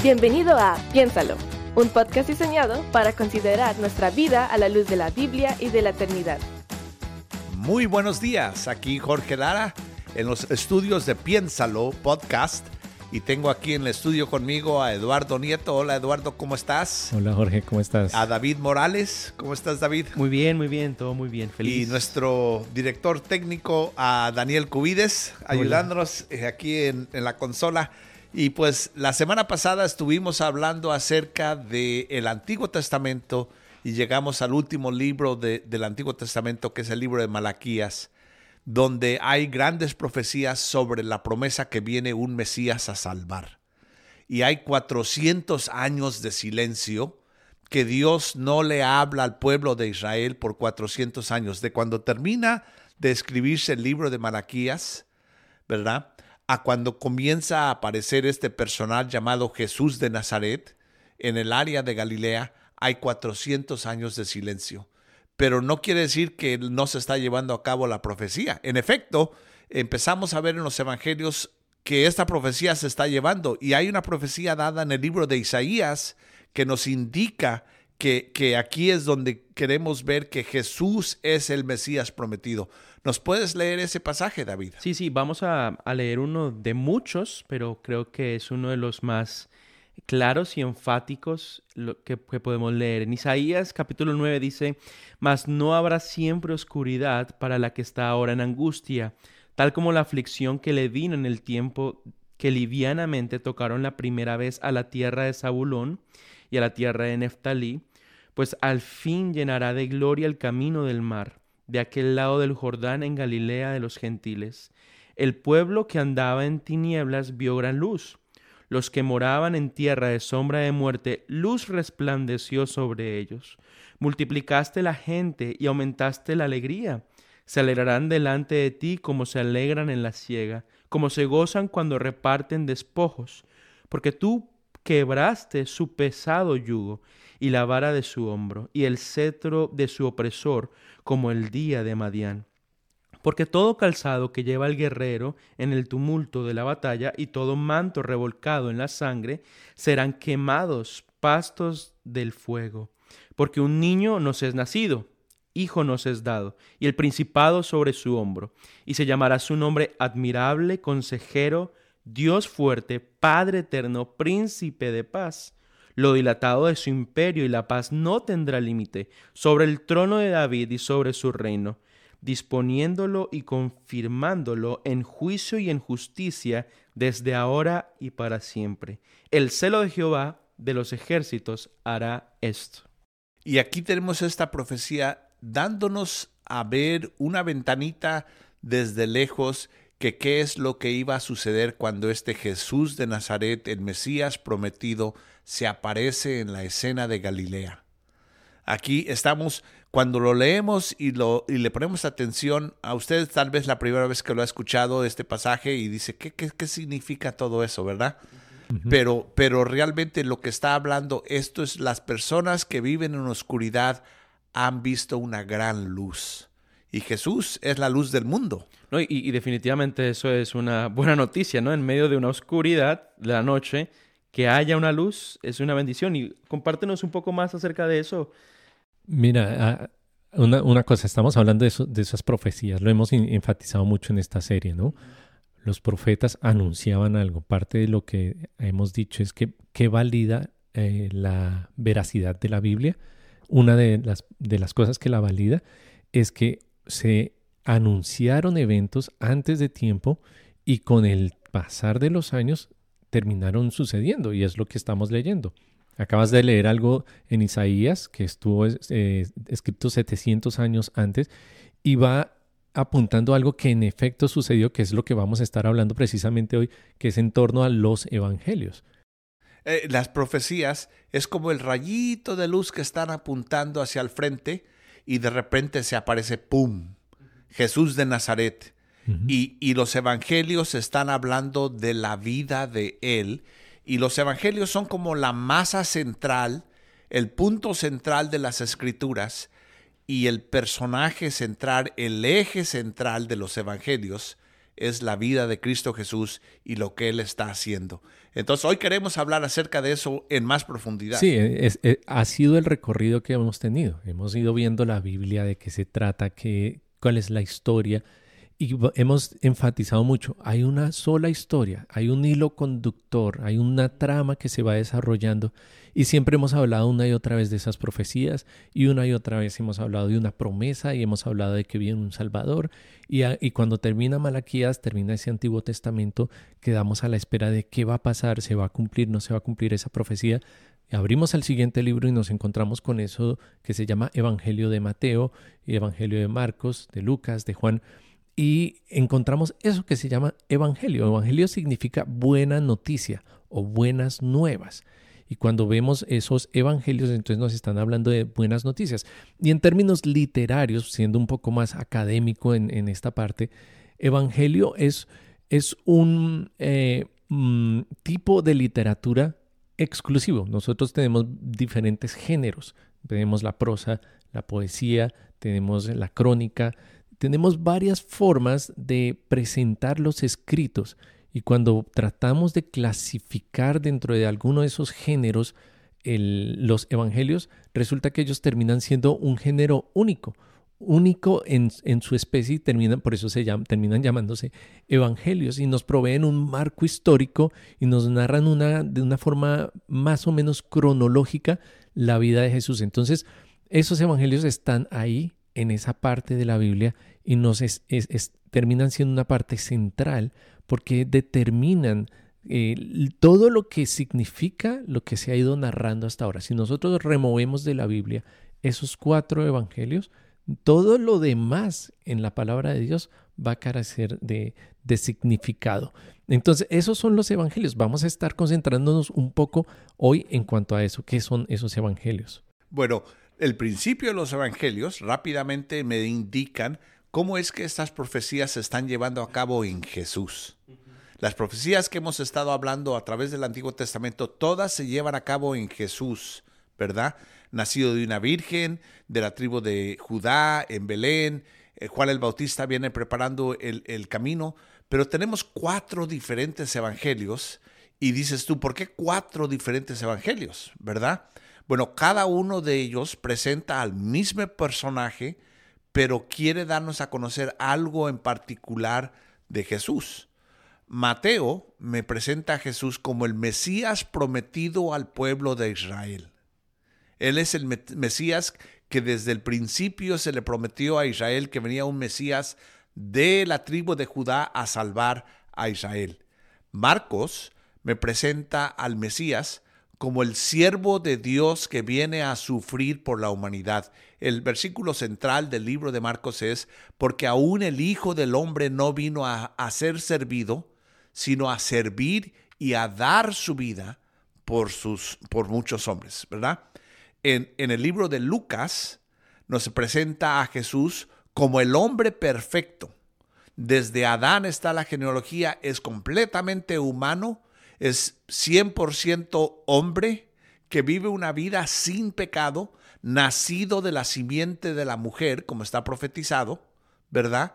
Bienvenido a Piénsalo, un podcast diseñado para considerar nuestra vida a la luz de la Biblia y de la eternidad. Muy buenos días, aquí Jorge Lara en los estudios de Piénsalo Podcast y tengo aquí en el estudio conmigo a Eduardo Nieto. Hola Eduardo, ¿cómo estás? Hola Jorge, ¿cómo estás? A David Morales, ¿cómo estás David? Muy bien, todo muy bien, feliz. Y nuestro director técnico a Daniel Cubides, ayudándonos aquí en la consola. Y pues la semana pasada estuvimos hablando acerca del Antiguo Testamento y llegamos al último libro del Antiguo Testamento, que es el libro de Malaquías, donde hay grandes profecías sobre la promesa que viene un Mesías a salvar. Y hay 400 años de silencio que Dios no le habla al pueblo de Israel por 400 años. De cuando termina de escribirse el libro de Malaquías, ¿verdad?, a cuando comienza a aparecer este personal llamado Jesús de Nazaret en el área de Galilea, hay 400 años de silencio. Pero no quiere decir que no se está llevando a cabo la profecía. En efecto, empezamos a ver en los evangelios que esta profecía se está llevando. Y hay una profecía dada en el libro de Isaías que nos indica que aquí es donde queremos ver que Jesús es el Mesías prometido. ¿Nos puedes leer ese pasaje, David? Sí, vamos a leer uno de muchos, pero creo que es uno de los más claros y enfáticos que podemos leer. En Isaías capítulo 9 dice: «Mas no habrá siempre oscuridad para la que está ahora en angustia, tal como la aflicción que le vino en el tiempo que livianamente tocaron la primera vez a la tierra de Zabulón y a la tierra de Neftalí, pues al fin llenará de gloria el camino del mar, de aquel lado del Jordán en Galilea de los gentiles. El pueblo que andaba en tinieblas vio gran luz. Los que moraban en tierra de sombra de muerte, luz resplandeció sobre ellos. Multiplicaste la gente y aumentaste la alegría. Se alegrarán delante de ti como se alegran en la siega, como se gozan cuando reparten despojos, porque tú quebraste su pesado yugo y la vara de su hombro y el cetro de su opresor como el día de Madián. Porque todo calzado que lleva el guerrero en el tumulto de la batalla y todo manto revolcado en la sangre serán quemados pastos del fuego. Porque un niño nos es nacido, hijo nos es dado, y el principado sobre su hombro, y se llamará su nombre admirable, consejero, Dios fuerte, Padre eterno, príncipe de paz. Lo dilatado de su imperio y la paz no tendrá límite sobre el trono de David y sobre su reino, disponiéndolo y confirmándolo en juicio y en justicia desde ahora y para siempre. El celo de Jehová de los ejércitos hará esto». Y aquí tenemos esta profecía dándonos a ver una ventanita desde lejos que qué es lo que iba a suceder cuando este Jesús de Nazaret, el Mesías prometido, se aparece en la escena de Galilea. Aquí estamos, cuando lo leemos y le ponemos atención, a ustedes tal vez la primera vez que lo ha escuchado este pasaje y dice, ¿qué significa todo eso, verdad? Uh-huh. Pero realmente lo que está hablando esto es las personas que viven en oscuridad han visto una gran luz. Y Jesús es la luz del mundo. No, y definitivamente eso es una buena noticia, ¿no? En medio de una oscuridad de la noche, que haya una luz es una bendición. Y compártenos un poco más acerca de eso. Mira, una cosa, estamos hablando de esas profecías, lo hemos enfatizado mucho en esta serie, ¿no? Los profetas anunciaban algo. Parte de lo que hemos dicho es que valida la veracidad de la Biblia. Una de las cosas que la valida es que se anunciaron eventos antes de tiempo y con el pasar de los años terminaron sucediendo, y es lo que estamos leyendo. Acabas de leer algo en Isaías que estuvo escrito 700 años antes y va apuntando a algo que en efecto sucedió, que es lo que vamos a estar hablando precisamente hoy, que es en torno a los evangelios. Las profecías es como el rayito de luz que están apuntando hacia el frente y de repente se aparece, ¡pum!, Jesús de Nazaret. Uh-huh. Y los evangelios están hablando de la vida de él. Y los evangelios son como la masa central, el punto central de las escrituras. Y el personaje central, el eje central de los evangelios es la vida de Cristo Jesús y lo que Él está haciendo. Entonces, hoy queremos hablar acerca de eso en más profundidad. Sí, ha sido el recorrido que hemos tenido. Hemos ido viendo la Biblia, de qué se trata, cuál es la historia. Y hemos enfatizado mucho, hay una sola historia, hay un hilo conductor, hay una trama que se va desarrollando y siempre hemos hablado una y otra vez de esas profecías y una y otra vez hemos hablado de una promesa y hemos hablado de que viene un Salvador y cuando termina Malaquías, termina ese Antiguo Testamento, quedamos a la espera de qué va a pasar, se va a cumplir, no se va a cumplir esa profecía. Abrimos el siguiente libro y nos encontramos con eso que se llama Evangelio de Mateo, Evangelio de Marcos, de Lucas, de Juan. Y encontramos eso que se llama evangelio. Evangelio significa buena noticia o buenas nuevas. Y cuando vemos esos evangelios, entonces nos están hablando de buenas noticias. Y en términos literarios, siendo un poco más académico en esta parte, evangelio es un tipo de literatura exclusivo. Nosotros tenemos diferentes géneros. Tenemos la prosa, la poesía, tenemos la crónica. Tenemos varias formas de presentar los escritos y cuando tratamos de clasificar dentro de alguno de esos géneros los evangelios, resulta que ellos terminan siendo un género único en su especie y por eso terminan llamándose evangelios y nos proveen un marco histórico y nos narran de una forma más o menos cronológica la vida de Jesús. Entonces, esos evangelios están ahí en esa parte de la Biblia y terminan siendo una parte central porque determinan todo lo que significa lo que se ha ido narrando hasta ahora. Si nosotros removemos de la Biblia esos 4 evangelios, todo lo demás en la palabra de Dios va a carecer de significado. Entonces, esos son los evangelios. Vamos a estar concentrándonos un poco hoy en cuanto a eso. ¿Qué son esos evangelios? Bueno, el principio de los evangelios rápidamente me indican cómo es que estas profecías se están llevando a cabo en Jesús. Las profecías que hemos estado hablando a través del Antiguo Testamento, todas se llevan a cabo en Jesús, ¿verdad? Nacido de una virgen, de la tribu de Judá, en Belén. Juan el Bautista viene preparando el camino, pero tenemos 4 diferentes evangelios y dices tú, ¿por qué 4 diferentes evangelios, verdad? Bueno, cada uno de ellos presenta al mismo personaje, pero quiere darnos a conocer algo en particular de Jesús. Mateo me presenta a Jesús como el Mesías prometido al pueblo de Israel. Él es el Mesías que desde el principio se le prometió a Israel que venía un Mesías de la tribu de Judá a salvar a Israel. Marcos me presenta al Mesías como el siervo de Dios que viene a sufrir por la humanidad. El versículo central del libro de Marcos es, porque aún el Hijo del Hombre no vino a ser servido, sino a servir y a dar su vida por muchos hombres, ¿verdad? En el libro de Lucas nos presenta a Jesús como el hombre perfecto. Desde Adán está la genealogía, es completamente humano, es 100% hombre que vive una vida sin pecado, nacido de la simiente de la mujer, como está profetizado, ¿verdad?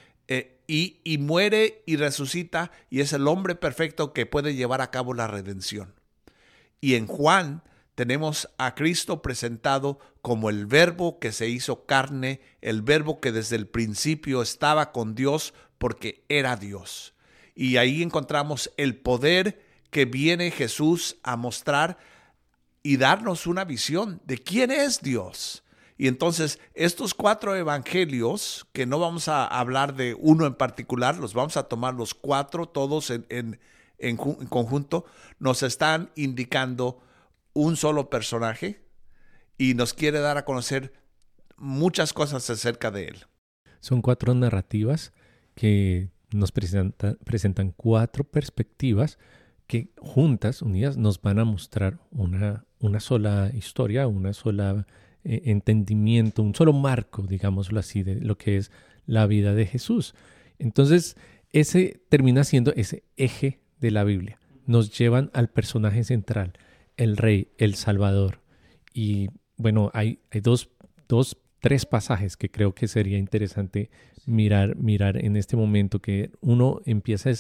Y muere y resucita y es el hombre perfecto que puede llevar a cabo la redención. Y en Juan tenemos a Cristo presentado como el Verbo que se hizo carne, el Verbo que desde el principio estaba con Dios porque era Dios. Y ahí encontramos el poder que viene Jesús a mostrar y darnos una visión de quién es Dios. Y entonces estos 4 evangelios, que no vamos a hablar de uno en particular, los vamos a tomar los 4 todos en conjunto, nos están indicando un solo personaje y nos quiere dar a conocer muchas cosas acerca de él. Son 4 narrativas que nos presentan 4 perspectivas que juntas, unidas, nos van a mostrar una sola historia, una sola entendimiento, un solo marco, digámoslo así, de lo que es la vida de Jesús. Entonces, ese termina siendo ese eje de la Biblia. Nos llevan al personaje central, el Rey, el Salvador. Y bueno, hay dos 3 pasajes que creo que sería interesante mirar en este momento, que uno empieza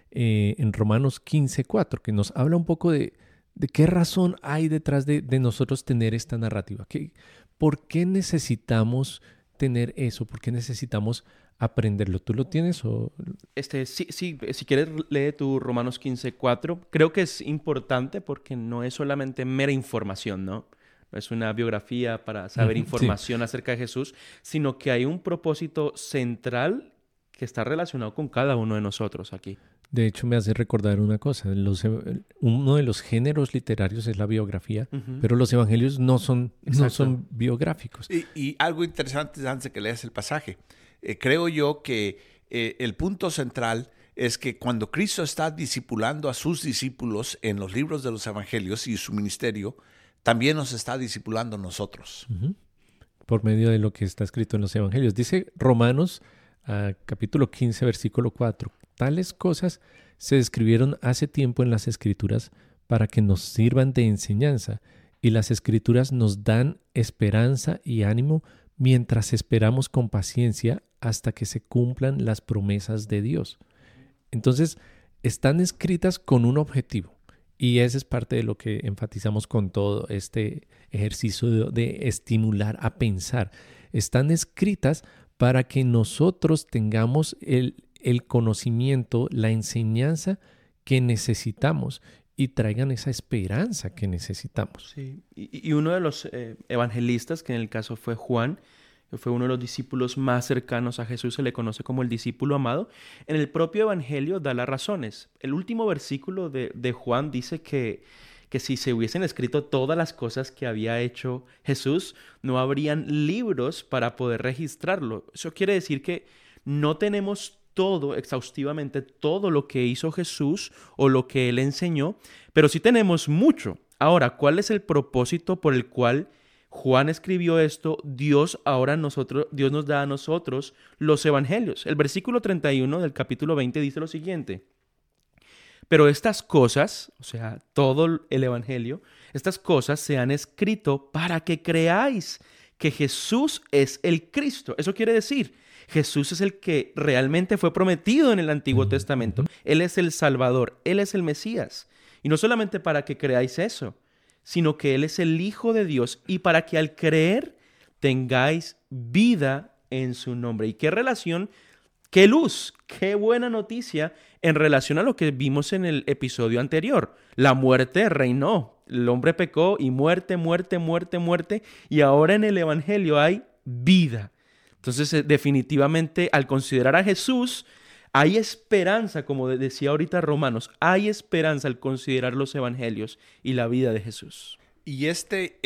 en Romanos 15:4, que nos habla un poco de qué razón hay detrás de nosotros tener esta narrativa. ¿Por qué necesitamos tener eso? ¿Por qué necesitamos aprenderlo? ¿Tú lo tienes o...? Sí, si quieres lee tu Romanos 15:4. Creo que es importante porque no es solamente mera información, ¿no? No es una biografía para saber información acerca de Jesús, sino que hay un propósito central que está relacionado con cada uno de nosotros aquí. De hecho, me hace recordar una cosa. Uno de los géneros literarios es la biografía, pero los evangelios no son biográficos. Y algo interesante antes de que leas el pasaje. Creo yo que el punto central es que cuando Cristo está discipulando a sus discípulos en los libros de los evangelios y su ministerio, también nos está discipulando nosotros. Por medio de lo que está escrito en los evangelios. Dice Romanos, capítulo 15, versículo 4. Tales cosas se describieron hace tiempo en las Escrituras para que nos sirvan de enseñanza, y las Escrituras nos dan esperanza y ánimo mientras esperamos con paciencia hasta que se cumplan las promesas de Dios. Entonces, están escritas con un objetivo, y ese es parte de lo que enfatizamos con todo este ejercicio de estimular a pensar. Están escritas para que nosotros tengamos el conocimiento, la enseñanza que necesitamos y traigan esa esperanza que necesitamos. Sí. Y uno de los evangelistas, que en el caso fue Juan, que fue uno de los discípulos más cercanos a Jesús, se le conoce como el discípulo amado, en el propio evangelio da las razones. El último versículo de Juan dice que si se hubiesen escrito todas las cosas que había hecho Jesús, no habrían libros para poder registrarlo. Eso quiere decir que no tenemos exhaustivamente todo lo que hizo Jesús o lo que Él enseñó, pero sí tenemos mucho. Ahora, ¿cuál es el propósito por el cual Juan escribió esto? Dios nos da a nosotros los evangelios. El versículo 31 del capítulo 20 dice lo siguiente: pero estas cosas, o sea, todo el evangelio, estas cosas se han escrito para que creáis que Jesús es el Cristo. Eso quiere decir, Jesús es el que realmente fue prometido en el Antiguo Testamento. Él es el Salvador, Él es el Mesías. Y no solamente para que creáis eso, sino que Él es el Hijo de Dios y para que al creer tengáis vida en su nombre. ¿Y qué relación? ¡Qué luz! ¡Qué buena noticia! En relación a lo que vimos en el episodio anterior. La muerte reinó. El hombre pecó y muerte. Y ahora en el Evangelio hay vida. Entonces, definitivamente, al considerar a Jesús, hay esperanza, como decía ahorita Romanos, hay esperanza al considerar los evangelios y la vida de Jesús. Y este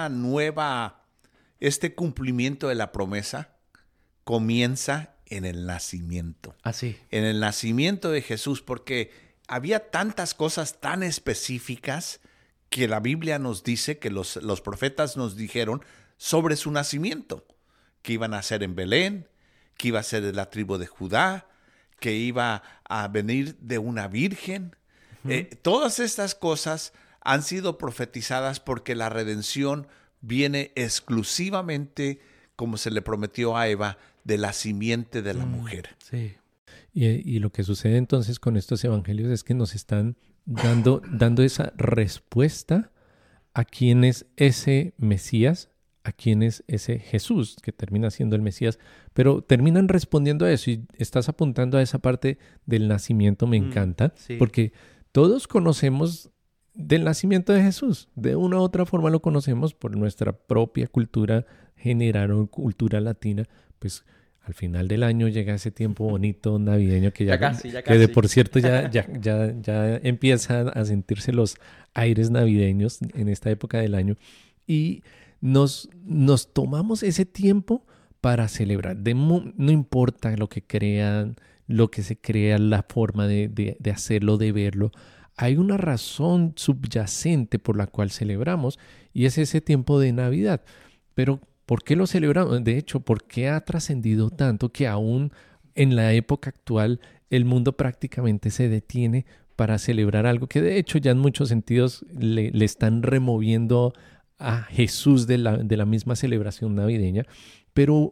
cumplimiento de la promesa comienza en el nacimiento. Así. En el nacimiento de Jesús, porque había tantas cosas tan específicas que la Biblia nos dice, que los profetas nos dijeron sobre su nacimiento. Que iba a nacer en Belén, que iba a ser de la tribu de Judá, que iba a venir de una virgen. Todas estas cosas han sido profetizadas porque la redención viene exclusivamente, como se le prometió a Eva, de la simiente de la mujer. Sí. Y lo que sucede entonces con estos evangelios es que nos están dando esa respuesta a quién es ese Mesías, a quién es ese Jesús, que termina siendo el Mesías, pero terminan respondiendo a eso, y estás apuntando a esa parte del nacimiento, me encanta, sí. Porque todos conocemos del nacimiento de Jesús, de una u otra forma lo conocemos por nuestra propia cultura general o cultura latina, pues al final del año llega ese tiempo bonito navideño que ya casi. Que de por cierto ya empiezan a sentirse los aires navideños en esta época del año, y nos tomamos ese tiempo para celebrar. No importa lo que crean, lo que se crea, la forma de hacerlo, de verlo. Hay una razón subyacente por la cual celebramos, y es ese tiempo de Navidad. Pero ¿por qué lo celebramos? De hecho, ¿por qué ha trascendido tanto que aún en la época actual el mundo prácticamente se detiene para celebrar algo que de hecho ya en muchos sentidos le están removiendo a Jesús de la misma celebración navideña? pero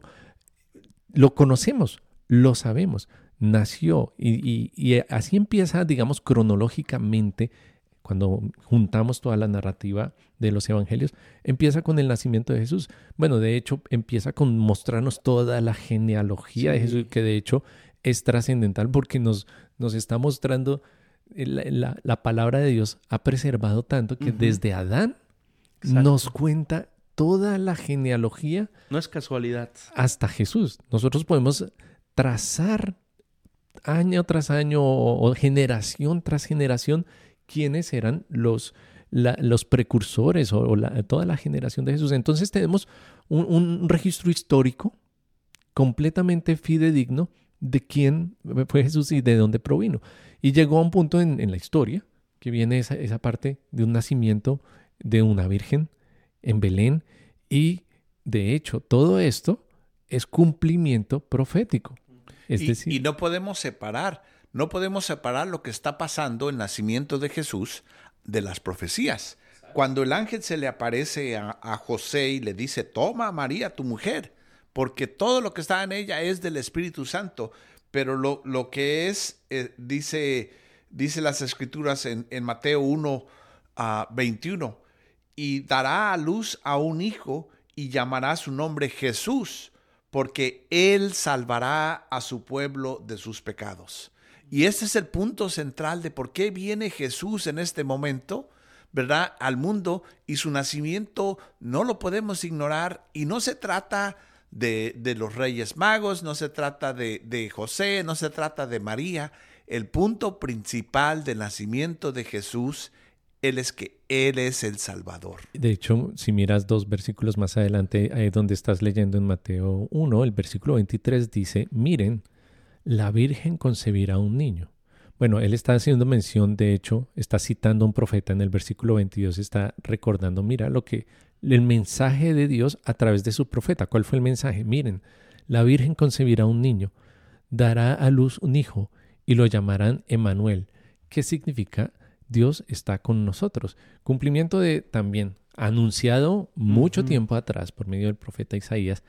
lo conocemos, lo sabemos, nació y así empieza, digamos, cronológicamente, cuando juntamos toda la narrativa de los evangelios, empieza con el nacimiento de Jesús. Bueno, de hecho, empieza con mostrarnos toda la genealogía de Jesús, que de hecho es trascendental porque nos está mostrando la palabra de Dios ha preservado tanto que desde Adán nos cuenta toda la genealogía. No es casualidad. Hasta Jesús. Nosotros podemos trazar año tras año o generación tras generación quiénes eran los precursores o toda la generación de Jesús. Entonces tenemos un registro histórico completamente fidedigno de quién fue Jesús y de dónde provino. Y llegó a un punto en la historia que viene esa parte de un nacimiento de una virgen en Belén, y de hecho todo esto es cumplimiento profético. Es decir, y no podemos separar lo que está pasando en el nacimiento de Jesús de las profecías. Cuando el ángel se le aparece a José y le dice, toma a María, tu mujer, porque todo lo que está en ella es del Espíritu Santo, pero lo que es, dice las Escrituras en Mateo 1, 21, y dará a luz a un hijo y llamará su nombre Jesús, porque él salvará a su pueblo de sus pecados. Y este es el punto central de por qué viene Jesús en este momento, ¿verdad?, al mundo, y su nacimiento no lo podemos ignorar. Y no se trata de los Reyes Magos, no se trata de José, no se trata de María. El punto principal del nacimiento de Jesús es que Él es el Salvador. De hecho, si miras 2 versículos más adelante, ahí donde estás leyendo en Mateo 1, el versículo 23 dice, miren, la Virgen concebirá un niño. Bueno, él está haciendo mención, de hecho, está citando a un profeta en el versículo 22, está recordando, mira el mensaje de Dios a través de su profeta. ¿Cuál fue el mensaje? Miren, la Virgen concebirá un niño, dará a luz un hijo y lo llamarán Emmanuel. ¿Qué significa? Dios está con nosotros. Cumplimiento de también anunciado mucho tiempo atrás por medio del profeta Isaías.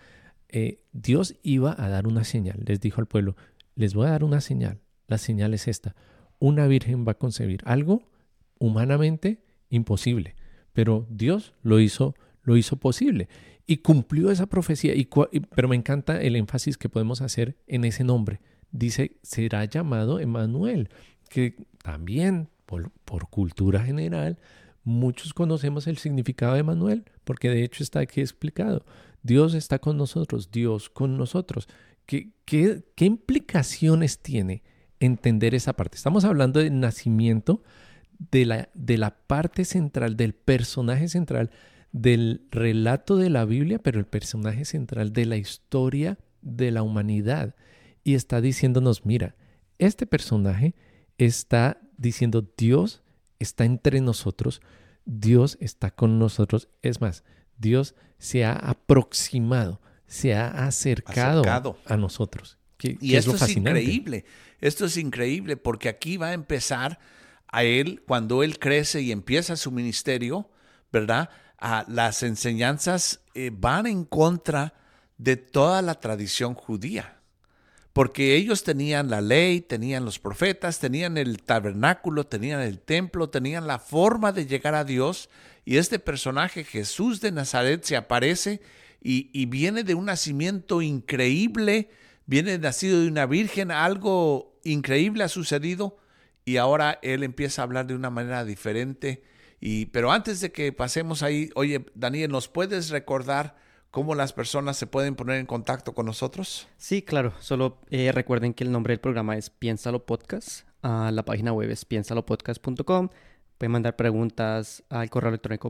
Dios iba a dar una señal. Les dijo al pueblo, les voy a dar una señal. La señal es esta. Una virgen va a concebir algo humanamente imposible, pero Dios lo hizo posible y cumplió esa profecía. Pero me encanta el énfasis que podemos hacer en ese nombre. Dice, será llamado Emmanuel, que también por cultura general, muchos conocemos el significado de Emmanuel, porque de hecho está aquí explicado. Dios está con nosotros, Dios con nosotros. ¿Qué implicaciones tiene entender esa parte? Estamos hablando del nacimiento de la parte central, del personaje central, del relato de la Biblia, pero el personaje central de la historia de la humanidad. Y está diciéndonos, mira, este personaje está diciendo, Dios está entre nosotros, Dios está con nosotros. Es más, Dios se ha aproximado, se ha acercado a nosotros. Y esto es increíble. Esto es increíble porque aquí va a empezar a él, cuando él crece y empieza su ministerio, ¿verdad? Las enseñanzas van en contra de toda la tradición judía. Porque ellos tenían la ley, tenían los profetas, tenían el tabernáculo, tenían el templo, tenían la forma de llegar a Dios. Y este personaje, Jesús de Nazaret, se aparece y viene de un nacimiento increíble, viene nacido de una virgen, algo increíble ha sucedido. Y ahora él empieza a hablar de una manera diferente. Pero antes de que pasemos ahí, oye, Daniel, ¿nos puedes recordar cómo las personas se pueden poner en contacto con nosotros? Sí, claro. Solo recuerden que el nombre del programa es Piénsalo Podcast. La página web es piensalopodcast.com. Pueden mandar preguntas al correo electrónico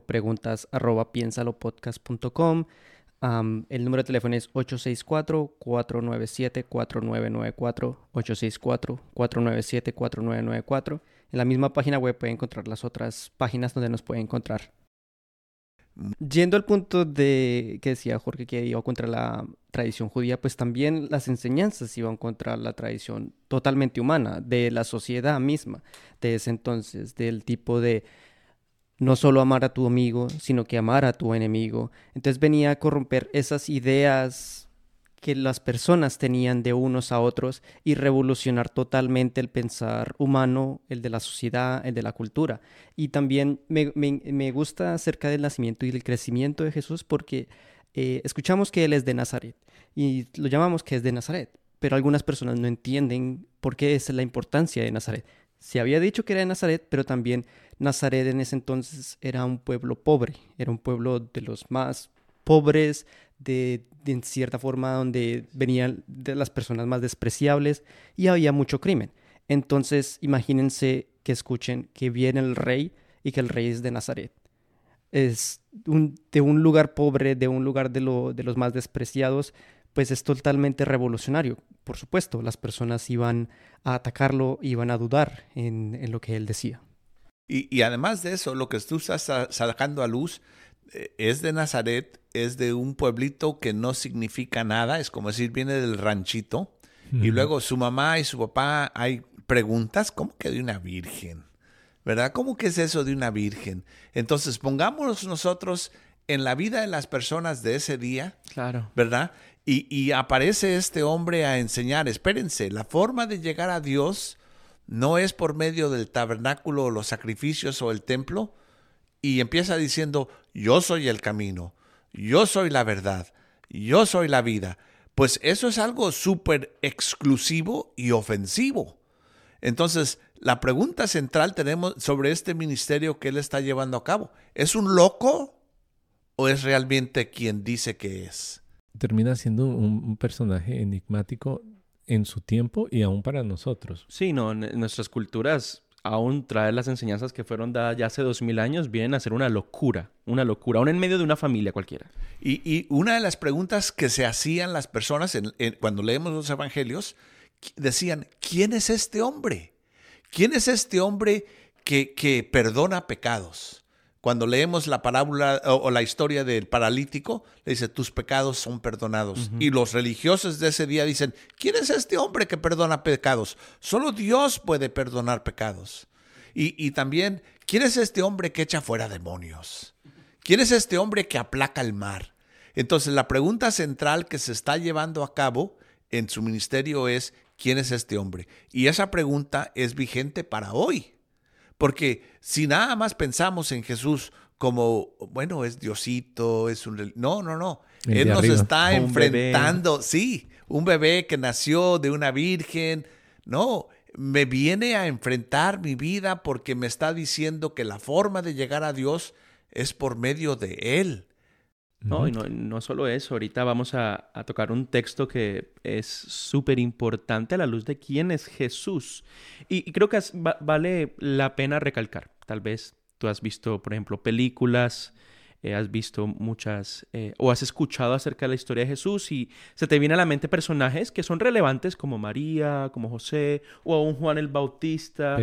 preguntas@piensalopodcast.com. El número de teléfono es 864-497-4994. 864-497-4994. En la misma página web pueden encontrar las otras páginas donde nos pueden encontrar. Yendo al punto que decía Jorge, que iba contra la tradición judía, pues también las enseñanzas iban contra la tradición totalmente humana de la sociedad misma de ese entonces, del tipo de no solo amar a tu amigo, sino que amar a tu enemigo. Entonces venía a corromper esas ideas que las personas tenían de unos a otros y revolucionar totalmente el pensar humano, el de la sociedad, el de la cultura. Y también me gusta acerca del nacimiento y del crecimiento de Jesús porque escuchamos que Él es de Nazaret y lo llamamos que es de Nazaret, pero algunas personas no entienden por qué es la importancia de Nazaret. Se había dicho que era de Nazaret, pero también Nazaret en ese entonces era un pueblo pobre, era un pueblo de los más pobres, en cierta forma donde venían de las personas más despreciables y había mucho crimen. Entonces imagínense que escuchen que viene el rey y que el rey es de Nazaret. Es de un lugar pobre, de un lugar de los más despreciados, pues es totalmente revolucionario. Por supuesto, las personas iban a atacarlo, iban a dudar en lo que él decía. Y además de eso, lo que tú estás sacando a luz es de Nazaret, es de un pueblito que no significa nada, es como decir, viene del ranchito. Y luego su mamá y su papá, hay preguntas, ¿cómo que de una virgen? ¿Verdad? ¿Cómo que es eso de una virgen? Entonces, pongámonos nosotros en la vida de las personas de ese día, Claro. ¿verdad? Y aparece este hombre a enseñar. Espérense, la forma de llegar a Dios no es por medio del tabernáculo, los sacrificios o el templo. Y empieza diciendo, yo soy el camino, yo soy la verdad, yo soy la vida. Pues eso es algo súper exclusivo y ofensivo. Entonces, la pregunta central tenemos sobre este ministerio que él está llevando a cabo. ¿Es un loco o es realmente quien dice que es? Termina siendo un personaje enigmático en su tiempo y aún para nosotros. Sí, no, en nuestras culturas aún traer las enseñanzas que fueron dadas ya hace 2000 años vienen a ser una locura, aún en medio de una familia cualquiera. Y una de las preguntas que se hacían las personas cuando leemos los evangelios, decían, ¿quién es este hombre? ¿Quién es este hombre que perdona pecados? Cuando leemos la parábola o la historia del paralítico, le dice, tus pecados son perdonados. Y los religiosos de ese día dicen, ¿quién es este hombre que perdona pecados? Solo Dios puede perdonar pecados. Y también, ¿quién es este hombre que echa fuera demonios? ¿Quién es este hombre que aplaca el mar? Entonces, la pregunta central que se está llevando a cabo en su ministerio es, ¿quién es este hombre? Y esa pregunta es vigente para hoy. Porque si nada más pensamos en Jesús como, bueno, es Diosito, es un... No. Él nos está enfrentando, sí, un bebé que nació de una virgen. No, me viene a enfrentar mi vida porque me está diciendo que la forma de llegar a Dios es por medio de Él. No, y no solo eso. Ahorita vamos a tocar un texto que es súper importante a la luz de quién es Jesús. Y creo que vale la pena recalcar. Tal vez tú has visto, por ejemplo, películas, has visto muchas, o has escuchado acerca de la historia de Jesús y se te viene a la mente personajes que son relevantes como María, como José, o un Juan el Bautista,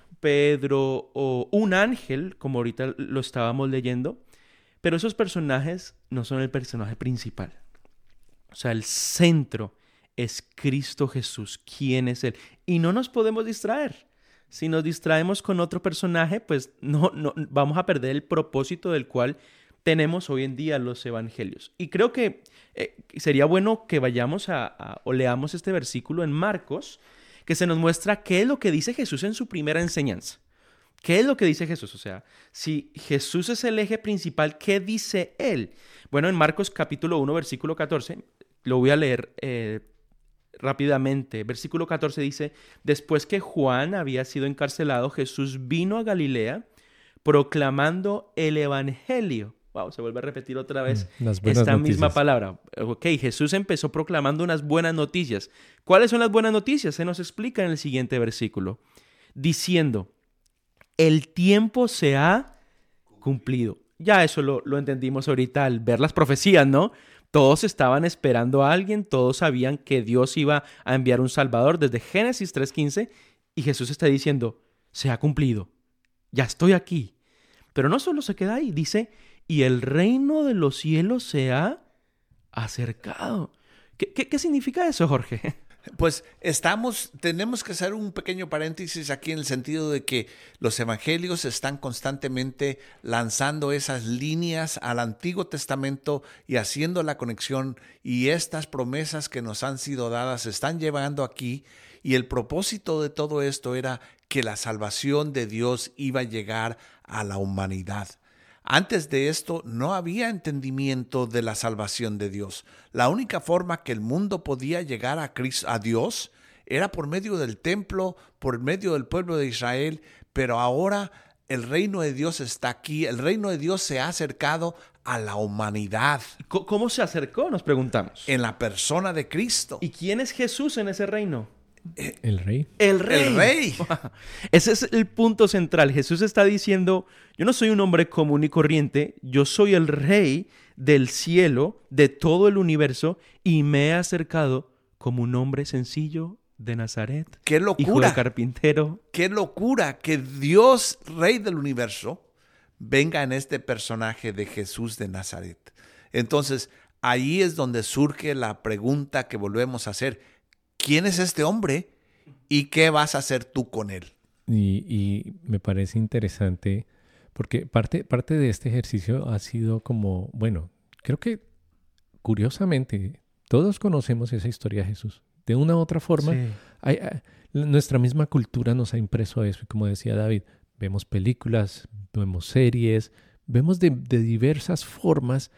Pedro, o un ángel, como ahorita lo estábamos leyendo. Pero esos personajes no son el personaje principal. O sea, el centro es Cristo Jesús. ¿Quién es Él? Y no nos podemos distraer. Si nos distraemos con otro personaje, pues no vamos a perder el propósito del cual tenemos hoy en día los evangelios. Y creo que sería bueno que vayamos o leamos este versículo en Marcos, que se nos muestra qué es lo que dice Jesús en su primera enseñanza. ¿Qué es lo que dice Jesús? O sea, si Jesús es el eje principal, ¿qué dice Él? Bueno, en Marcos capítulo 1, versículo 14, lo voy a leer rápidamente. Versículo 14 dice, después que Juan había sido encarcelado, Jesús vino a Galilea proclamando el evangelio. Wow, se vuelve a repetir otra vez esta misma palabra. Ok, Jesús empezó proclamando unas buenas noticias. ¿Cuáles son las buenas noticias? Se nos explica en el siguiente versículo. Diciendo, el tiempo se ha cumplido. Ya eso lo entendimos ahorita al ver las profecías, ¿no? Todos estaban esperando a alguien, todos sabían que Dios iba a enviar un Salvador desde Génesis 3:15 y Jesús está diciendo, se ha cumplido, ya estoy aquí. Pero no solo se queda ahí, dice, y el reino de los cielos se ha acercado. ¿Qué significa eso, Jorge? Pues tenemos que hacer un pequeño paréntesis aquí en el sentido de que los evangelios están constantemente lanzando esas líneas al Antiguo Testamento y haciendo la conexión, y estas promesas que nos han sido dadas se están llevando aquí, y el propósito de todo esto era que la salvación de Dios iba a llegar a la humanidad. Antes de esto no había entendimiento de la salvación de Dios. La única forma que el mundo podía llegar a Dios era por medio del templo, por medio del pueblo de Israel, pero ahora el reino de Dios está aquí, el reino de Dios se ha acercado a la humanidad. ¿Cómo se acercó? Nos preguntamos. En la persona de Cristo. ¿Y quién es Jesús en ese reino? El rey. El rey. El rey. Ese es el punto central. Jesús está diciendo, yo no soy un hombre común y corriente, yo soy el rey del cielo, de todo el universo, y me he acercado como un hombre sencillo de Nazaret. ¡Qué locura! Hijo de carpintero. ¡Qué locura! Que Dios, rey del universo, venga en este personaje de Jesús de Nazaret. Entonces, ahí es donde surge la pregunta que volvemos a hacer. ¿Quién es este hombre y qué vas a hacer tú con él? Y me parece interesante porque parte de este ejercicio ha sido como, bueno, creo que curiosamente todos conocemos esa historia de Jesús. De una u otra forma, Sí. nuestra misma cultura nos ha impreso eso. Y como decía David, vemos películas, vemos series, vemos de diversas formas,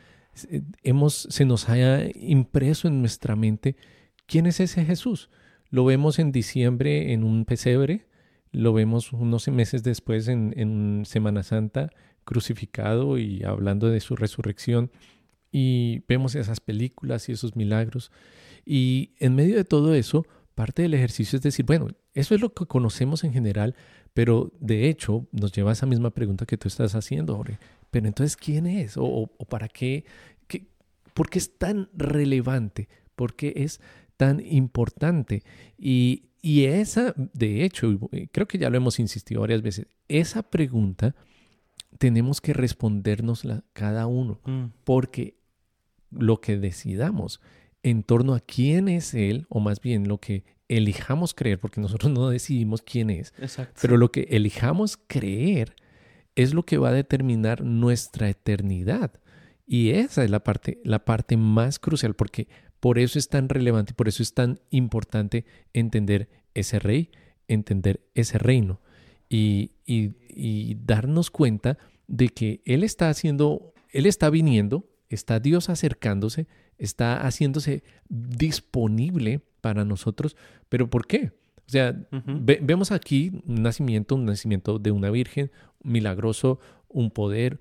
se nos haya impreso en nuestra mente quién es ese Jesús. Lo vemos en diciembre en un pesebre, lo vemos unos meses después en Semana Santa crucificado y hablando de su resurrección, y vemos esas películas y esos milagros. Y en medio de todo eso, parte del ejercicio es decir, bueno, eso es lo que conocemos en general, pero de hecho nos lleva a esa misma pregunta que tú estás haciendo, Jorge. Pero entonces, ¿quién es? ¿O para qué? ¿Por qué es tan relevante? ¿Por qué es tan importante? Y esa, de hecho, creo que ya lo hemos insistido varias veces, esa pregunta tenemos que respondérnosla cada uno, porque lo que decidamos en torno a quién es Él, o más bien lo que elijamos creer, porque nosotros no decidimos quién es, Exacto. pero lo que elijamos creer es lo que va a determinar nuestra eternidad. Y esa es la parte más crucial, porque por eso es tan relevante, por eso es tan importante entender ese rey, entender ese reino y darnos cuenta de que Él está viniendo, está Dios acercándose, está haciéndose disponible para nosotros. ¿Pero por qué? O sea, vemos aquí un nacimiento de una virgen, milagroso, un poder,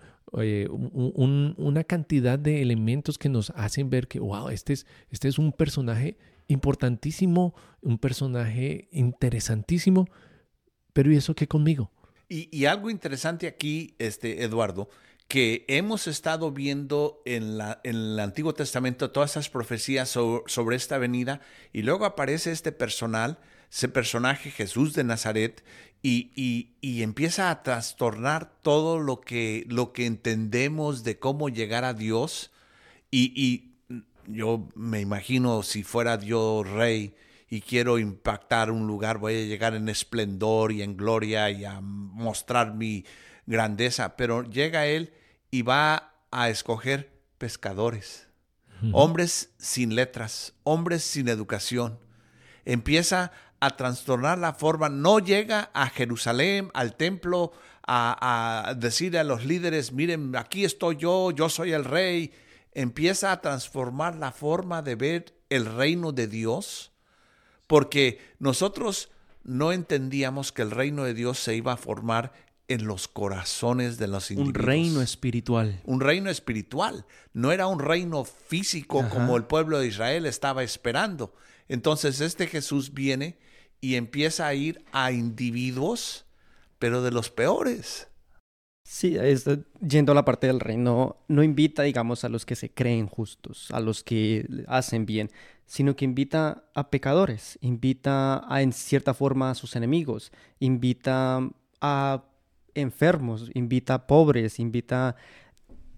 una cantidad de elementos que nos hacen ver que, wow, este es un personaje importantísimo, un personaje interesantísimo, pero ¿y eso qué conmigo? Y algo interesante aquí, Eduardo, que hemos estado viendo en el Antiguo Testamento todas esas profecías sobre esta venida, y luego aparece ese personaje Jesús de Nazaret, y empieza a trastornar todo lo que entendemos de cómo llegar a Dios. Y yo me imagino, si fuera yo rey y quiero impactar un lugar, voy a llegar en esplendor y en gloria y a mostrar mi grandeza. Pero llega él y va a escoger pescadores, hombres sin letras, hombres sin educación. Empieza a trastornar la forma, no llega a Jerusalén, al templo, a decirle a los líderes, miren, aquí estoy yo soy el rey. Empieza a transformar la forma de ver el reino de Dios, porque nosotros no entendíamos que el reino de Dios se iba a formar en los corazones de los individuos. Un reino espiritual. Un reino espiritual. No era un reino físico como el pueblo de Israel estaba esperando. Entonces Jesús viene y empieza a ir a individuos, pero de los peores. Sí, yendo a la parte del reino, no invita, digamos, a los que se creen justos, a los que hacen bien, sino que invita a pecadores, invita en cierta forma a sus enemigos, invita a enfermos, invita a pobres, invita a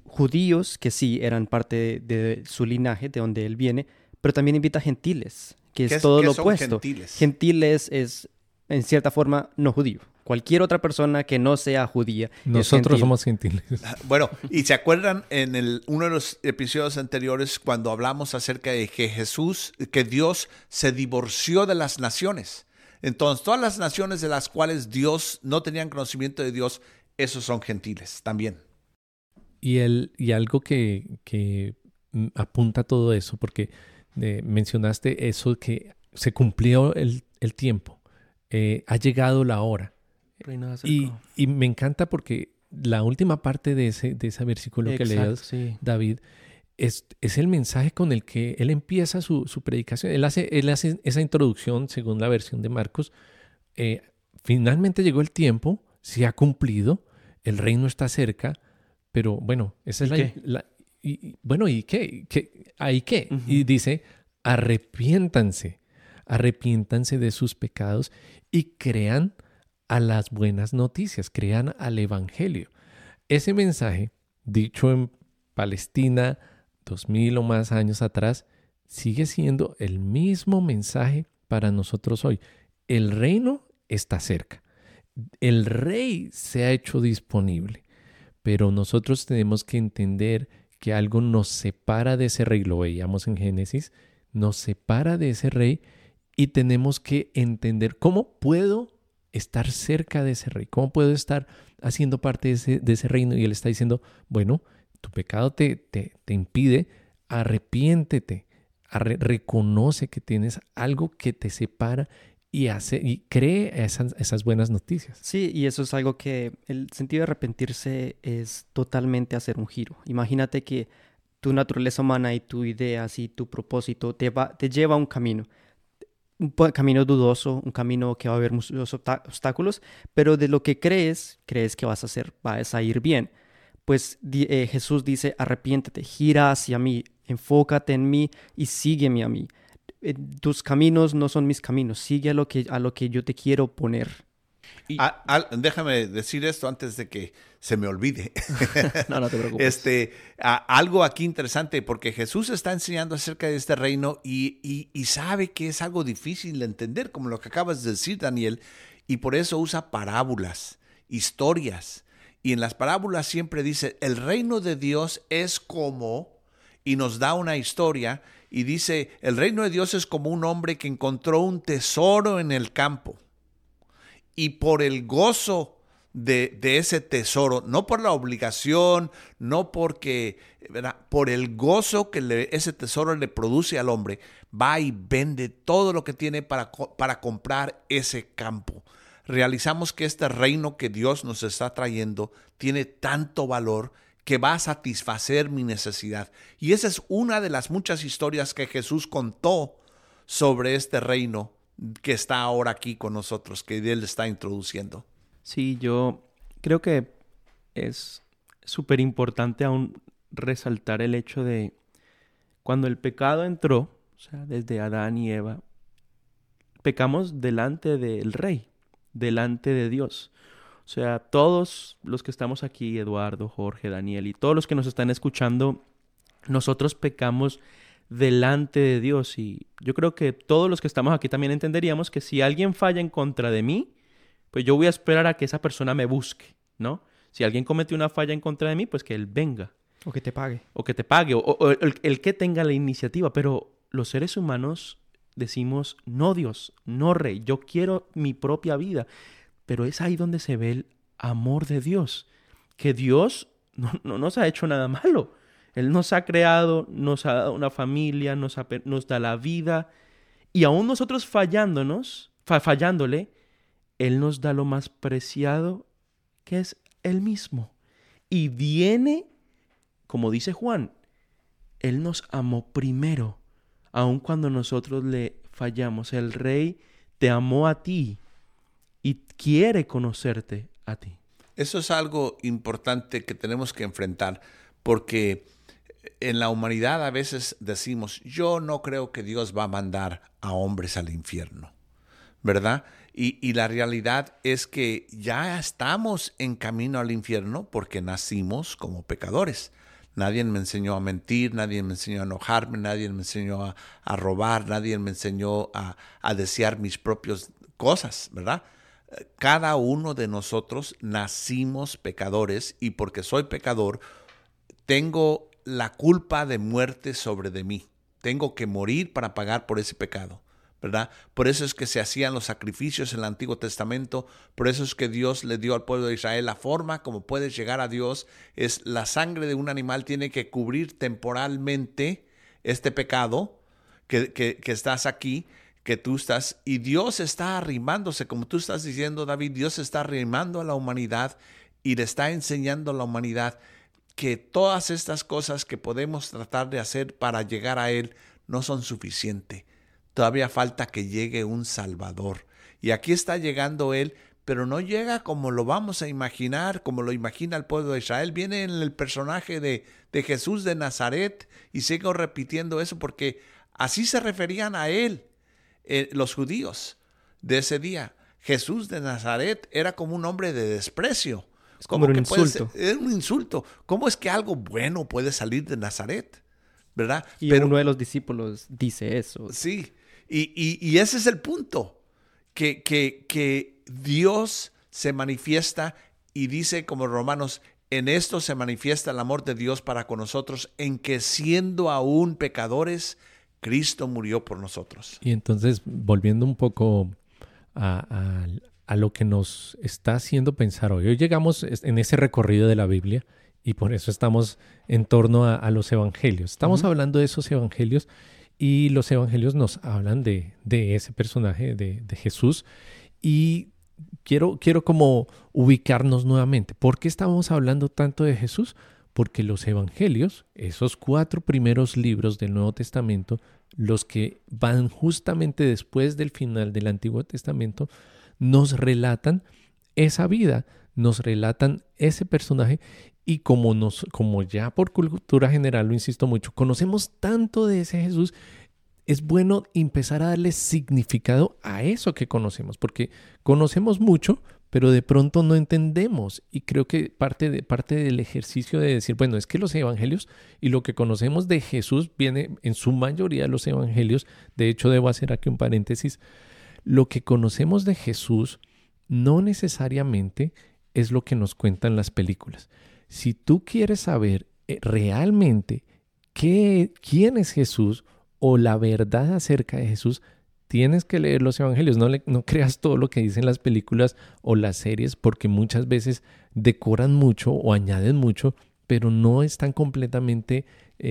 judíos que sí eran parte de su linaje, de donde él viene, pero también invita a gentiles, que ¿Qué es todo qué lo son opuesto. gentiles? Gentiles es, en cierta forma, no judío. Cualquier otra persona que no sea judía es Nosotros gentil. somos gentiles. Bueno, y se acuerdan en uno de los episodios anteriores cuando hablamos acerca de que Dios se divorció de las naciones. Entonces, todas las naciones de las cuales Dios no tenían conocimiento de Dios, esos son gentiles también. Y algo que apunta a todo eso, porque mencionaste eso que se cumplió el tiempo, ha llegado la hora. Reino de Y, acercado. y me encanta porque la última parte de ese versículo que Exacto, leías, sí. David, es el mensaje con el que él empieza su predicación. Él hace esa introducción según la versión de Marcos. Finalmente llegó el tiempo, se ha cumplido, el reino está cerca, pero bueno, esa es ¿Y qué? bueno, ¿y qué? ¿Ahí qué? Ujú. Y dice, arrepiéntanse de sus pecados y crean a las buenas noticias, crean al evangelio. Ese mensaje, dicho en Palestina 2000 o más años atrás, sigue siendo el mismo mensaje para nosotros hoy. El reino está cerca. El rey se ha hecho disponible, pero nosotros tenemos que entender que algo nos separa de ese rey, lo veíamos en Génesis, nos separa de ese rey y tenemos que entender cómo puedo estar cerca de ese rey, cómo puedo estar haciendo parte de ese reino. Y él está diciendo, bueno, tu pecado te impide, arrepiéntete, reconoce que tienes algo que te separa y cree esas buenas noticias. Sí, y eso es algo que el sentido de arrepentirse es totalmente hacer un giro. Imagínate que tu naturaleza humana y tu ideas y tu propósito te lleva a un camino. Camino dudoso, un camino que va a haber muchos obstáculos, pero de lo que crees que vas a ir bien. Pues Jesús dice, arrepiéntete, gira hacia mí, enfócate en mí y sígueme a mí. Tus caminos no son mis caminos, sigue a lo que yo te quiero poner. Y- Déjame decir esto antes de que se me olvide. No te preocupes. Algo aquí interesante, porque Jesús está enseñando acerca de este reino y sabe que es algo difícil de entender, como lo que acabas de decir, Daniel, y por eso usa parábolas, historias. Y en las parábolas siempre dice, el reino de Dios es como, y nos da una historia, y dice, el reino de Dios es como un hombre que encontró un tesoro en el campo. Y por el gozo de ese tesoro, no por la obligación, no porque, ¿verdad? Por el gozo que ese tesoro le produce al hombre, va y vende todo lo que tiene para comprar ese campo. Realizamos que este reino que Dios nos está trayendo tiene tanto valor que va a satisfacer mi necesidad. Y esa es una de las muchas historias que Jesús contó sobre este reino que está ahora aquí con nosotros, que Él está introduciendo. Sí, yo creo que es súper importante aún resaltar el hecho de cuando el pecado entró, o sea, desde Adán y Eva, pecamos delante del Rey, delante de Dios. O sea, todos los que estamos aquí, Eduardo, Jorge, Daniel y todos los que nos están escuchando, nosotros pecamos delante de Dios. Y yo creo que todos los que estamos aquí también entenderíamos que si alguien falla en contra de mí, pues yo voy a esperar a que esa persona me busque, ¿no? Si alguien comete una falla en contra de mí, pues que él venga. O que te pague. O que te pague, o el que tenga la iniciativa. Pero los seres humanos decimos, no Dios, no Rey, yo quiero mi propia vida. Pero es ahí donde se ve el amor de Dios. Que Dios no nos ha hecho nada malo. Él nos ha creado, nos ha dado una familia, nos da la vida. Y aún nosotros fallándole, Él nos da lo más preciado, que es Él mismo. Y viene, como dice Juan, Él nos amó primero, aun cuando nosotros le fallamos. El Rey te amó a ti y quiere conocerte a ti. Eso es algo importante que tenemos que enfrentar, porque en la humanidad a veces decimos, yo no creo que Dios va a mandar a hombres al infierno, ¿verdad? Y la realidad es que ya estamos en camino al infierno porque nacimos como pecadores. Nadie me enseñó a mentir, nadie me enseñó a enojarme, nadie me enseñó a robar, nadie me enseñó a desear mis propias cosas, ¿verdad? Cada uno de nosotros nacimos pecadores y porque soy pecador, tengo la culpa de muerte sobre de mí. Tengo que morir para pagar por ese pecado, ¿verdad? Por eso es que se hacían los sacrificios en el Antiguo Testamento, por eso es que Dios le dio al pueblo de Israel la forma como puedes llegar a Dios, es la sangre de un animal tiene que cubrir temporalmente este pecado que estás aquí, que tú estás, y Dios está arrimándose, como tú estás diciendo, David, Dios está arrimando a la humanidad y le está enseñando a la humanidad que todas estas cosas que podemos tratar de hacer para llegar a Él no son suficientes. Todavía falta que llegue un Salvador. Y aquí está llegando Él, pero no llega como lo vamos a imaginar, como lo imagina el pueblo de Israel. Viene en el personaje de Jesús de Nazaret, y sigo repitiendo eso porque así se referían a Él los judíos de ese día. Jesús de Nazaret era como un hombre de desprecio. Es como un insulto. Es un insulto. ¿Cómo es que algo bueno puede salir de Nazaret? ¿Verdad? Y uno de los discípulos dice eso. Sí. Y ese es el punto. Que Dios se manifiesta y dice como Romanos, en esto se manifiesta el amor de Dios para con nosotros, en que siendo aún pecadores, Cristo murió por nosotros. Y entonces, volviendo un poco a lo que nos está haciendo pensar hoy. Hoy llegamos en ese recorrido de la Biblia y por eso estamos en torno a los evangelios. Estamos hablando de esos evangelios y los evangelios nos hablan de ese personaje de Jesús. Y quiero como ubicarnos nuevamente. ¿Por qué estamos hablando tanto de Jesús? Porque los evangelios, esos 4 primeros libros del Nuevo Testamento, los que van justamente después del final del Antiguo Testamento, nos relatan esa vida, nos relatan ese personaje y como ya por cultura general, lo insisto mucho, conocemos tanto de ese Jesús, es bueno empezar a darle significado a eso que conocemos, porque conocemos mucho, pero de pronto no entendemos. Y creo que parte del ejercicio de decir, bueno, es que los evangelios y lo que conocemos de Jesús viene en su mayoría de los evangelios. De hecho, debo hacer aquí un paréntesis. Lo que conocemos de Jesús no necesariamente es lo que nos cuentan las películas. Si tú quieres saber realmente quién es Jesús o la verdad acerca de Jesús, tienes que leer los evangelios. No creas todo lo que dicen las películas o las series, porque muchas veces decoran mucho o añaden mucho, pero no están completamente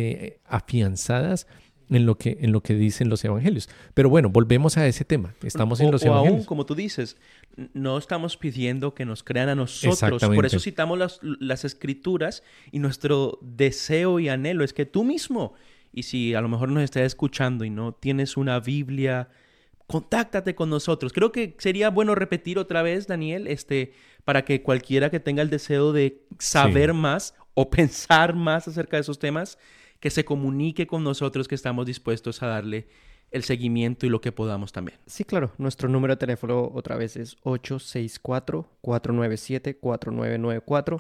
afianzadas en lo que dicen los evangelios. Pero bueno, volvemos a ese tema. Estamos en los evangelios. O aún, como tú dices, no estamos pidiendo que nos crean a nosotros. Por eso citamos las escrituras y nuestro deseo y anhelo es que tú mismo, y si a lo mejor nos estás escuchando y no tienes una Biblia, contáctate con nosotros. Creo que sería bueno repetir otra vez, Daniel, para que cualquiera que tenga el deseo de saber más o pensar más acerca de esos temas, que se comunique con nosotros, que estamos dispuestos a darle el seguimiento y lo que podamos también. Sí, claro. Nuestro número de teléfono otra vez es 864-497-4994.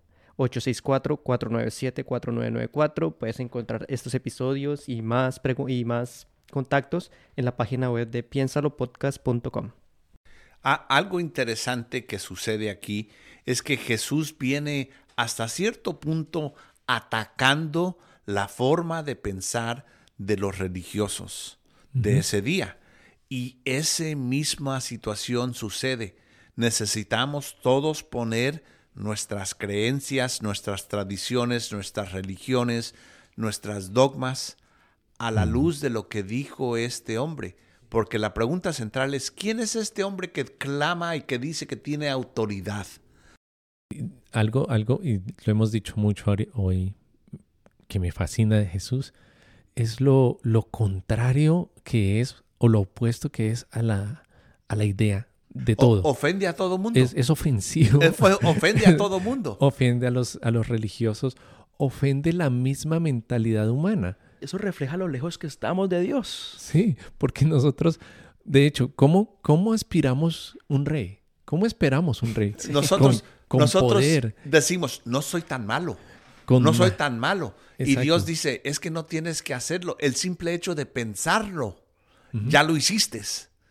864-497-4994. Puedes encontrar estos episodios y más contactos en la página web de piensalopodcast.com. Algo interesante que sucede aquí es que Jesús viene hasta cierto punto atacando la forma de pensar de los religiosos de ese día. Y esa misma situación sucede. Necesitamos todos poner nuestras creencias, nuestras tradiciones, nuestras religiones, nuestras dogmas a la luz de lo que dijo este hombre. Porque la pregunta central es, ¿quién es este hombre que clama y que dice que tiene autoridad? Algo, y lo hemos dicho mucho hoy, que me fascina de Jesús, es lo contrario que es, o lo opuesto que es a la idea de todo. Ofende a todo mundo. Es ofensivo. Ofende a todo mundo. Ofende a los religiosos, ofende la misma mentalidad humana. Eso refleja lo lejos que estamos de Dios. Sí, porque nosotros, de hecho, ¿cómo aspiramos un rey? ¿Cómo esperamos un rey? Nosotros con poder. poder. Decimos, no soy tan malo. no soy tan malo. Exacto. Y Dios dice, es que no tienes que hacerlo. El simple hecho de pensarlo, ya lo hiciste.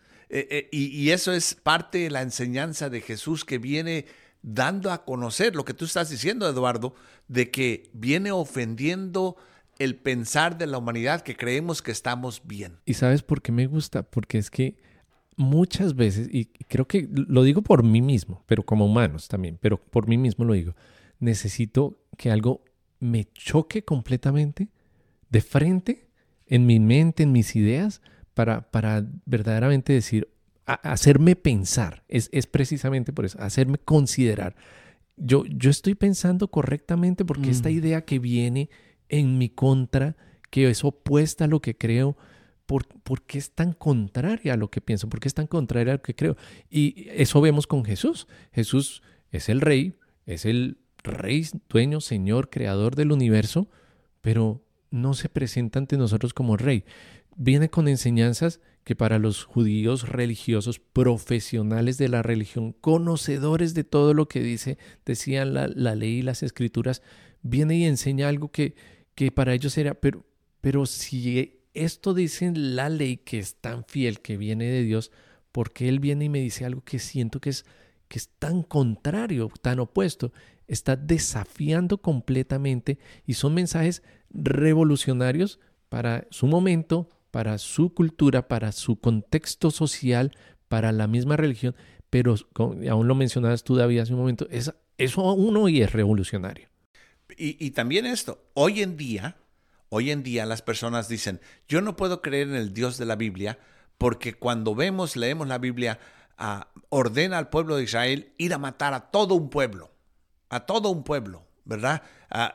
Y eso es parte de la enseñanza de Jesús que viene dando a conocer lo que tú estás diciendo, Eduardo, de que viene ofendiendo el pensar de la humanidad, que creemos que estamos bien. ¿Y sabes por qué me gusta? Porque es que muchas veces, y creo que lo digo por mí mismo, pero como humanos también, pero por mí mismo lo digo, necesito que algo me choque completamente de frente en mi mente, en mis ideas, para verdaderamente decir, hacerme pensar. Es precisamente por eso, hacerme considerar. Yo estoy pensando correctamente porque esta idea que viene en mi contra, que es opuesta a lo que creo, ¿por qué es tan contraria a lo que pienso? ¿Por qué es tan contraria a lo que creo? Y eso vemos con Jesús. Jesús es el rey, dueño, señor, creador del universo, pero no se presenta ante nosotros como rey. Viene con enseñanzas que para los judíos religiosos, profesionales de la religión, conocedores de todo lo que decían la ley y las escrituras, viene y enseña algo que para ellos era, pero si esto dice la ley, que es tan fiel, que viene de Dios, ¿por qué Él viene y me dice algo que siento que es tan contrario, tan opuesto? Está desafiando completamente, y son mensajes revolucionarios para su momento, para su cultura, para su contexto social, para la misma religión, pero aún lo mencionabas tú, David, hace un momento, eso aún hoy es revolucionario. Y también esto, hoy en día las personas dicen, yo no puedo creer en el Dios de la Biblia porque cuando leemos la Biblia, ordena al pueblo de Israel ir a matar a todo un pueblo, ¿verdad?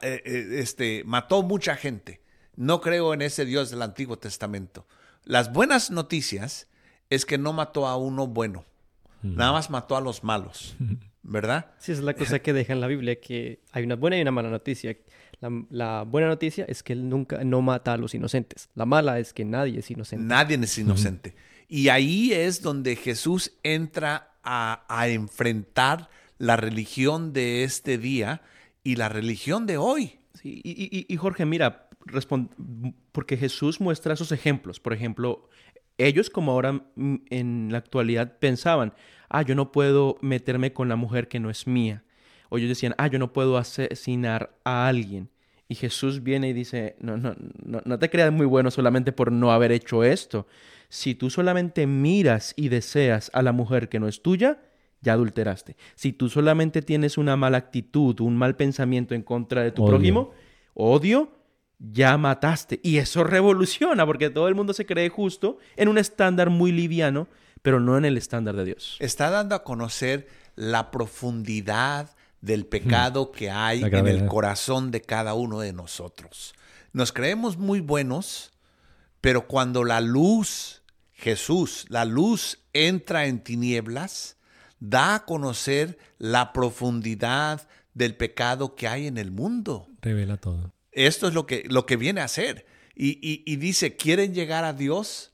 Mató mucha gente. No creo en ese Dios del Antiguo Testamento. Las buenas noticias es que no mató a uno bueno, nada más mató a los malos, ¿verdad? Sí, esa es la cosa que deja en la Biblia, que hay una buena y una mala noticia. La buena noticia es que Él nunca no mata a los inocentes. La mala es que nadie es inocente. Nadie es inocente. Y ahí es donde Jesús entra a enfrentar la religión de este día y la religión de hoy. Sí, y Jorge, mira, porque Jesús muestra esos ejemplos. Por ejemplo, ellos como ahora en la actualidad pensaban, yo no puedo meterme con la mujer que no es mía. O ellos decían, yo no puedo asesinar a alguien. Y Jesús viene y dice, no te creas muy bueno solamente por no haber hecho esto. Si tú solamente miras y deseas a la mujer que no es tuya, ya adulteraste. Si tú solamente tienes una mala actitud, un mal pensamiento en contra de tu prójimo, odio, ya mataste. Y eso revoluciona, porque todo el mundo se cree justo en un estándar muy liviano, pero no en el estándar de Dios. Está dando a conocer la profundidad del pecado que hay en el corazón de cada uno de nosotros. Nos creemos muy buenos, pero cuando la luz, Jesús, la luz entra en tinieblas, da a conocer la profundidad del pecado que hay en el mundo. Revela todo. Esto es lo que viene a hacer. Y dice, ¿quieren llegar a Dios?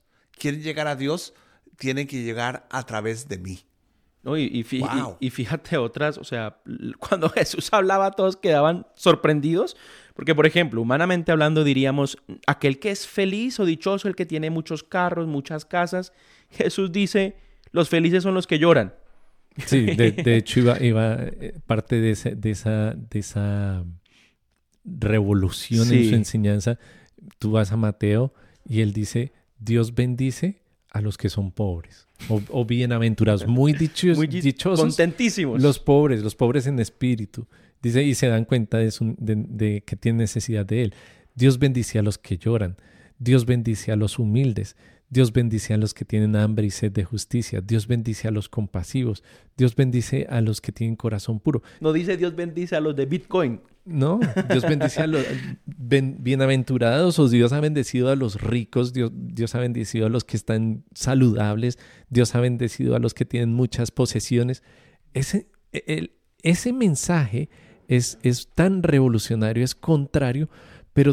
Tienen que llegar a través de mí. No, y fíjate otras, o sea, cuando Jesús hablaba todos quedaban sorprendidos, porque por ejemplo, humanamente hablando diríamos, aquel que es feliz o dichoso, el que tiene muchos carros, muchas casas. Jesús dice, los felices son los que lloran. Sí, de hecho iba parte de esa revolución en su enseñanza. Tú vas a Mateo y él dice, Dios bendice a los que son pobres o bienaventurados, muy dichosos, contentísimos. Los pobres en espíritu. Dice, y se dan cuenta de que tienen necesidad de él. Dios bendice a los que lloran. Dios bendice a los humildes. Dios bendice a los que tienen hambre y sed de justicia. Dios bendice a los compasivos. Dios bendice a los que tienen corazón puro. No dice Dios bendice a los de Bitcoin. No, Dios bendice a los bienaventurados, o Dios ha bendecido a los ricos, Dios ha bendecido a los que están saludables, Dios ha bendecido a los que tienen muchas posesiones. Ese mensaje es tan revolucionario, es contrario, pero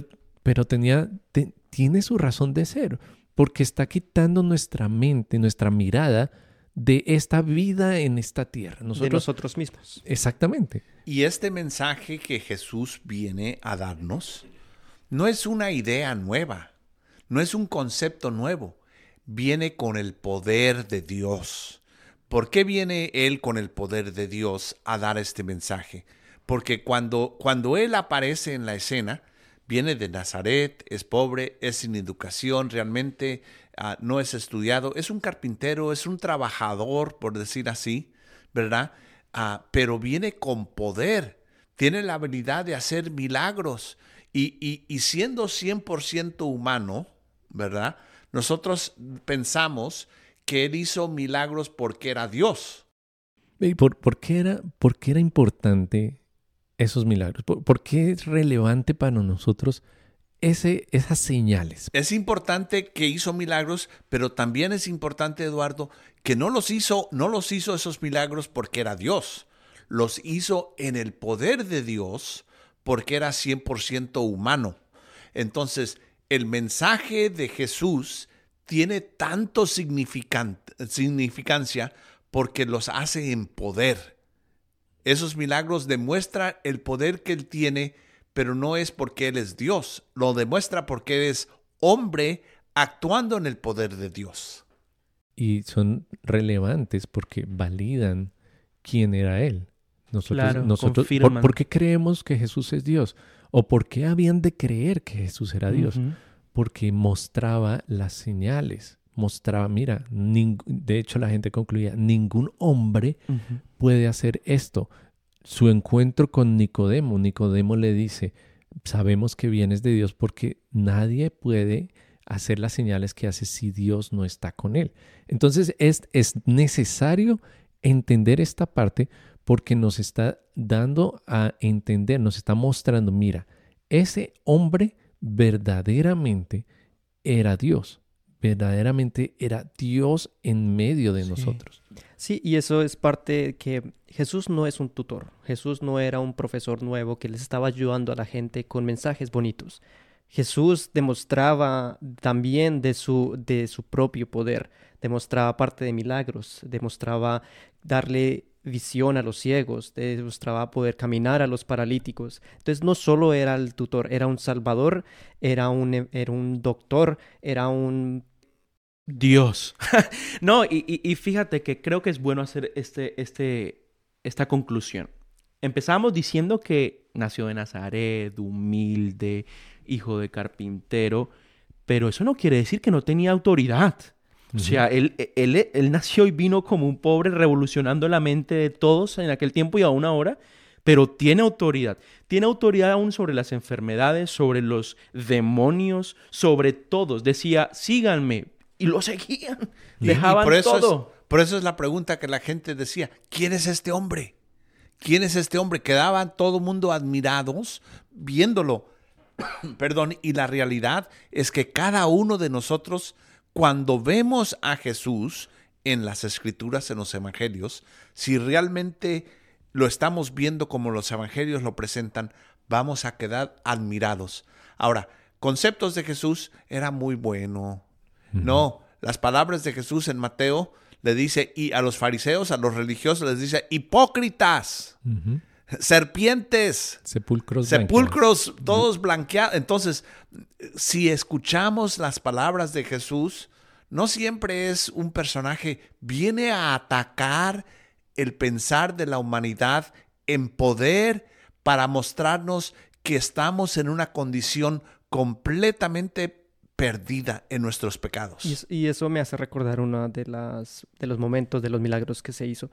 tiene su razón de ser, porque está quitando nuestra mente, nuestra mirada de esta vida en esta tierra. De nosotros mismos. Exactamente. Y este mensaje que Jesús viene a darnos no es una idea nueva, no es un concepto nuevo, viene con el poder de Dios. ¿Por qué viene Él con el poder de Dios a dar este mensaje? Porque cuando Él aparece en la escena, viene de Nazaret, es pobre, es sin educación, realmente no es estudiado, es un carpintero, es un trabajador, por decir así, ¿verdad? Pero viene con poder, tiene la habilidad de hacer milagros y siendo 100% humano, ¿verdad? Nosotros pensamos que Él hizo milagros porque era Dios. ¿Y por qué era importante esos milagros? ¿Por qué es relevante para nosotros esas señales? Es importante que hizo milagros, pero también es importante, Eduardo, que no los hizo esos milagros porque era Dios. Los hizo en el poder de Dios porque era 100% humano. Entonces, el mensaje de Jesús tiene tanto significancia porque los hace en poder. Esos milagros demuestran el poder que Él tiene, pero no es porque Él es Dios. Lo demuestra porque Él es hombre actuando en el poder de Dios. Y son relevantes porque validan quién era Él. Nosotros confirman. ¿por qué creemos que Jesús es Dios? ¿O por qué habían de creer que Jesús era Dios? Ujú. Porque mostraba las señales. Mostraba, mira, de hecho la gente concluía, ningún hombre Ujú. puede hacer esto. Su encuentro con Nicodemo le dice, sabemos que vienes de Dios porque nadie puede hacer las señales que hace si Dios no está con él. Entonces es necesario entender esta parte porque nos está dando a entender, nos está mostrando, mira, ese hombre verdaderamente era Dios. Verdaderamente era Dios en medio de nosotros. Sí, y eso es parte que Jesús no es un tutor. Jesús no era un profesor nuevo que les estaba ayudando a la gente con mensajes bonitos. Jesús demostraba también de su propio poder, demostraba parte de milagros, demostraba darle visión a los ciegos, demostraba poder caminar a los paralíticos. Entonces no solo era el tutor, era un salvador, era un doctor, era un... Dios. No, y fíjate que creo que es bueno hacer esta conclusión. Empezamos diciendo que nació de Nazaret, humilde, hijo de carpintero, pero eso no quiere decir que no tenía autoridad. O sea, él nació y vino como un pobre revolucionando la mente de todos en aquel tiempo y aún ahora, pero tiene autoridad. Tiene autoridad aún sobre las enfermedades, sobre los demonios, sobre todos. Decía, síganme. Y lo seguían. Dejaban todo. Por eso es la pregunta que la gente decía, ¿quién es este hombre? ¿Quién es este hombre? Quedaban todo el mundo admirados viéndolo. Perdón, y la realidad es que cada uno de nosotros, cuando vemos a Jesús en las Escrituras, en los Evangelios, si realmente lo estamos viendo como los Evangelios lo presentan, vamos a quedar admirados. Ahora, conceptos de Jesús era muy bueno. No, las palabras de Jesús en Mateo le dice, y a los fariseos, a los religiosos les dice, hipócritas, serpientes, sepulcros todos blanqueados. Entonces, si escuchamos las palabras de Jesús, no siempre es un personaje, viene a atacar el pensar de la humanidad en poder para mostrarnos que estamos en una condición completamente perdida en nuestros pecados. Y eso me hace recordar uno de los momentos de los milagros que se hizo.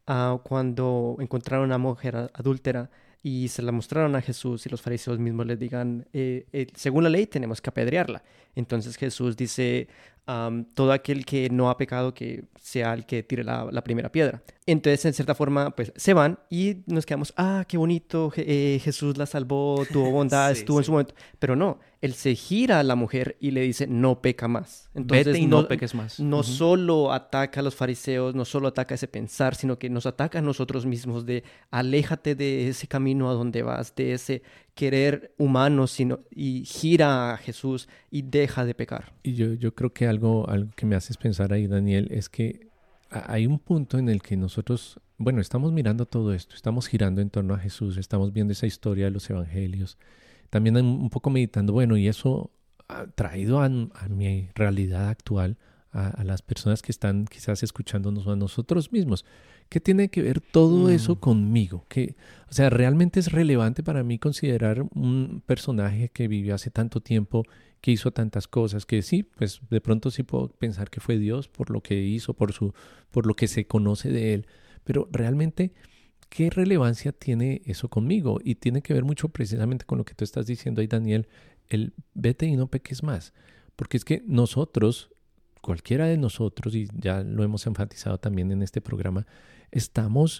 Cuando encontraron a una mujer adúltera y se la mostraron a Jesús y los fariseos mismos les digan, según la ley tenemos que apedrearla. Entonces Jesús dice, todo aquel que no ha pecado que sea el que tire la primera piedra. Entonces, en cierta forma, pues se van y nos quedamos, qué bonito, Jesús la salvó, tuvo bondad, estuvo en su momento. Pero no, él se gira a la mujer y le dice, no peca más. Entonces, vete y no peques más. No solo ataca a los fariseos, no solo ataca ese pensar, sino que nos ataca a nosotros mismos de aléjate de ese camino a donde vas, de ese querer humano, y gira a Jesús y deja de pecar. Y yo creo que algo que me haces pensar ahí, Daniel, es que hay un punto en el que nosotros, bueno, estamos mirando todo esto, estamos girando en torno a Jesús, estamos viendo esa historia de los evangelios, también un poco meditando, bueno, y eso traído a mi realidad actual, a las personas que están quizás escuchándonos, a nosotros mismos. ¿Qué tiene que ver todo eso conmigo? O sea, ¿realmente es relevante para mí considerar un personaje que vivió hace tanto tiempo, que hizo tantas cosas, que sí, pues de pronto sí puedo pensar que fue Dios por lo que hizo, por lo que se conoce de él, pero realmente, ¿qué relevancia tiene eso conmigo? Y tiene que ver mucho precisamente con lo que tú estás diciendo ahí, Daniel, el vete y no peques más, porque es que nosotros, cualquiera de nosotros, y ya lo hemos enfatizado también en este programa, estamos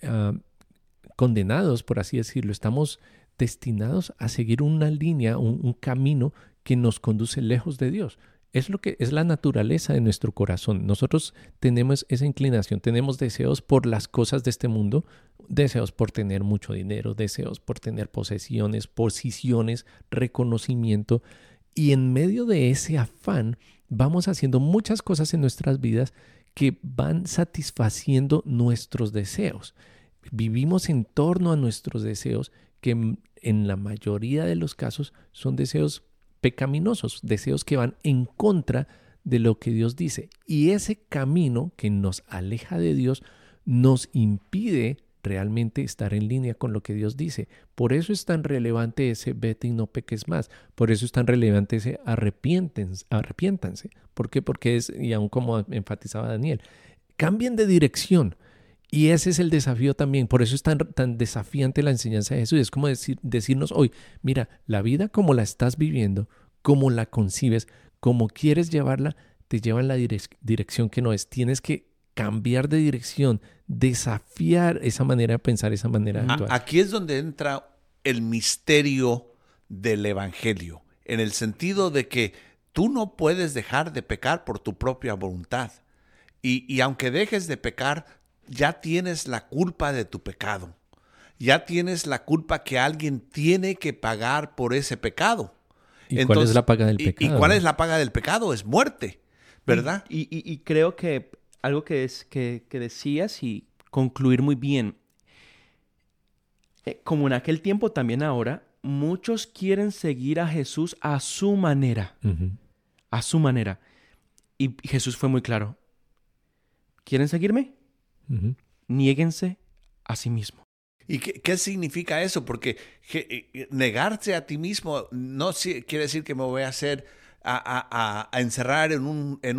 condenados, por así decirlo, estamos destinados a seguir una línea, un camino que nos conduce lejos de Dios. Es lo que es la naturaleza de nuestro corazón. Nosotros tenemos esa inclinación, tenemos deseos por las cosas de este mundo, deseos por tener mucho dinero, deseos por tener posesiones, posiciones, reconocimiento, y en medio de ese afán vamos haciendo muchas cosas en nuestras vidas que van satisfaciendo nuestros deseos. Vivimos en torno a nuestros deseos que en la mayoría de los casos son deseos pecaminosos, deseos que van en contra de lo que Dios dice. Y ese camino que nos aleja de Dios nos impide realmente estar en línea con lo que Dios dice. Por eso es tan relevante ese vete y no peques más. Por eso es tan relevante ese arrepiéntanse. ¿Por qué? Porque es, y aún como enfatizaba Daniel, cambien de dirección. Y ese es el desafío también. Por eso es tan desafiante la enseñanza de Jesús. Es como decirnos hoy, mira, la vida como la estás viviendo, como la concibes, como quieres llevarla, te lleva en la dirección que no es. Tienes que cambiar de dirección, desafiar esa manera de pensar, esa manera de actuar. Aquí es donde entra el misterio del evangelio, en el sentido de que tú no puedes dejar de pecar por tu propia voluntad. Y aunque dejes de pecar, ya tienes la culpa de tu pecado. Ya tienes la culpa que alguien tiene que pagar por ese pecado. ¿Y cuál es la paga del pecado? ¿Y cuál es la paga del pecado? Es muerte, ¿verdad? Y creo que algo que decías y concluir muy bien. Como en aquel tiempo, también ahora, muchos quieren seguir a Jesús a su manera. Uh-huh. A su manera. Y Jesús fue muy claro. ¿Quieren seguirme? Uh-huh. Niéguense a sí mismo. ¿Y qué significa eso? Porque negarse a ti mismo no quiere decir que me voy a hacer a encerrar en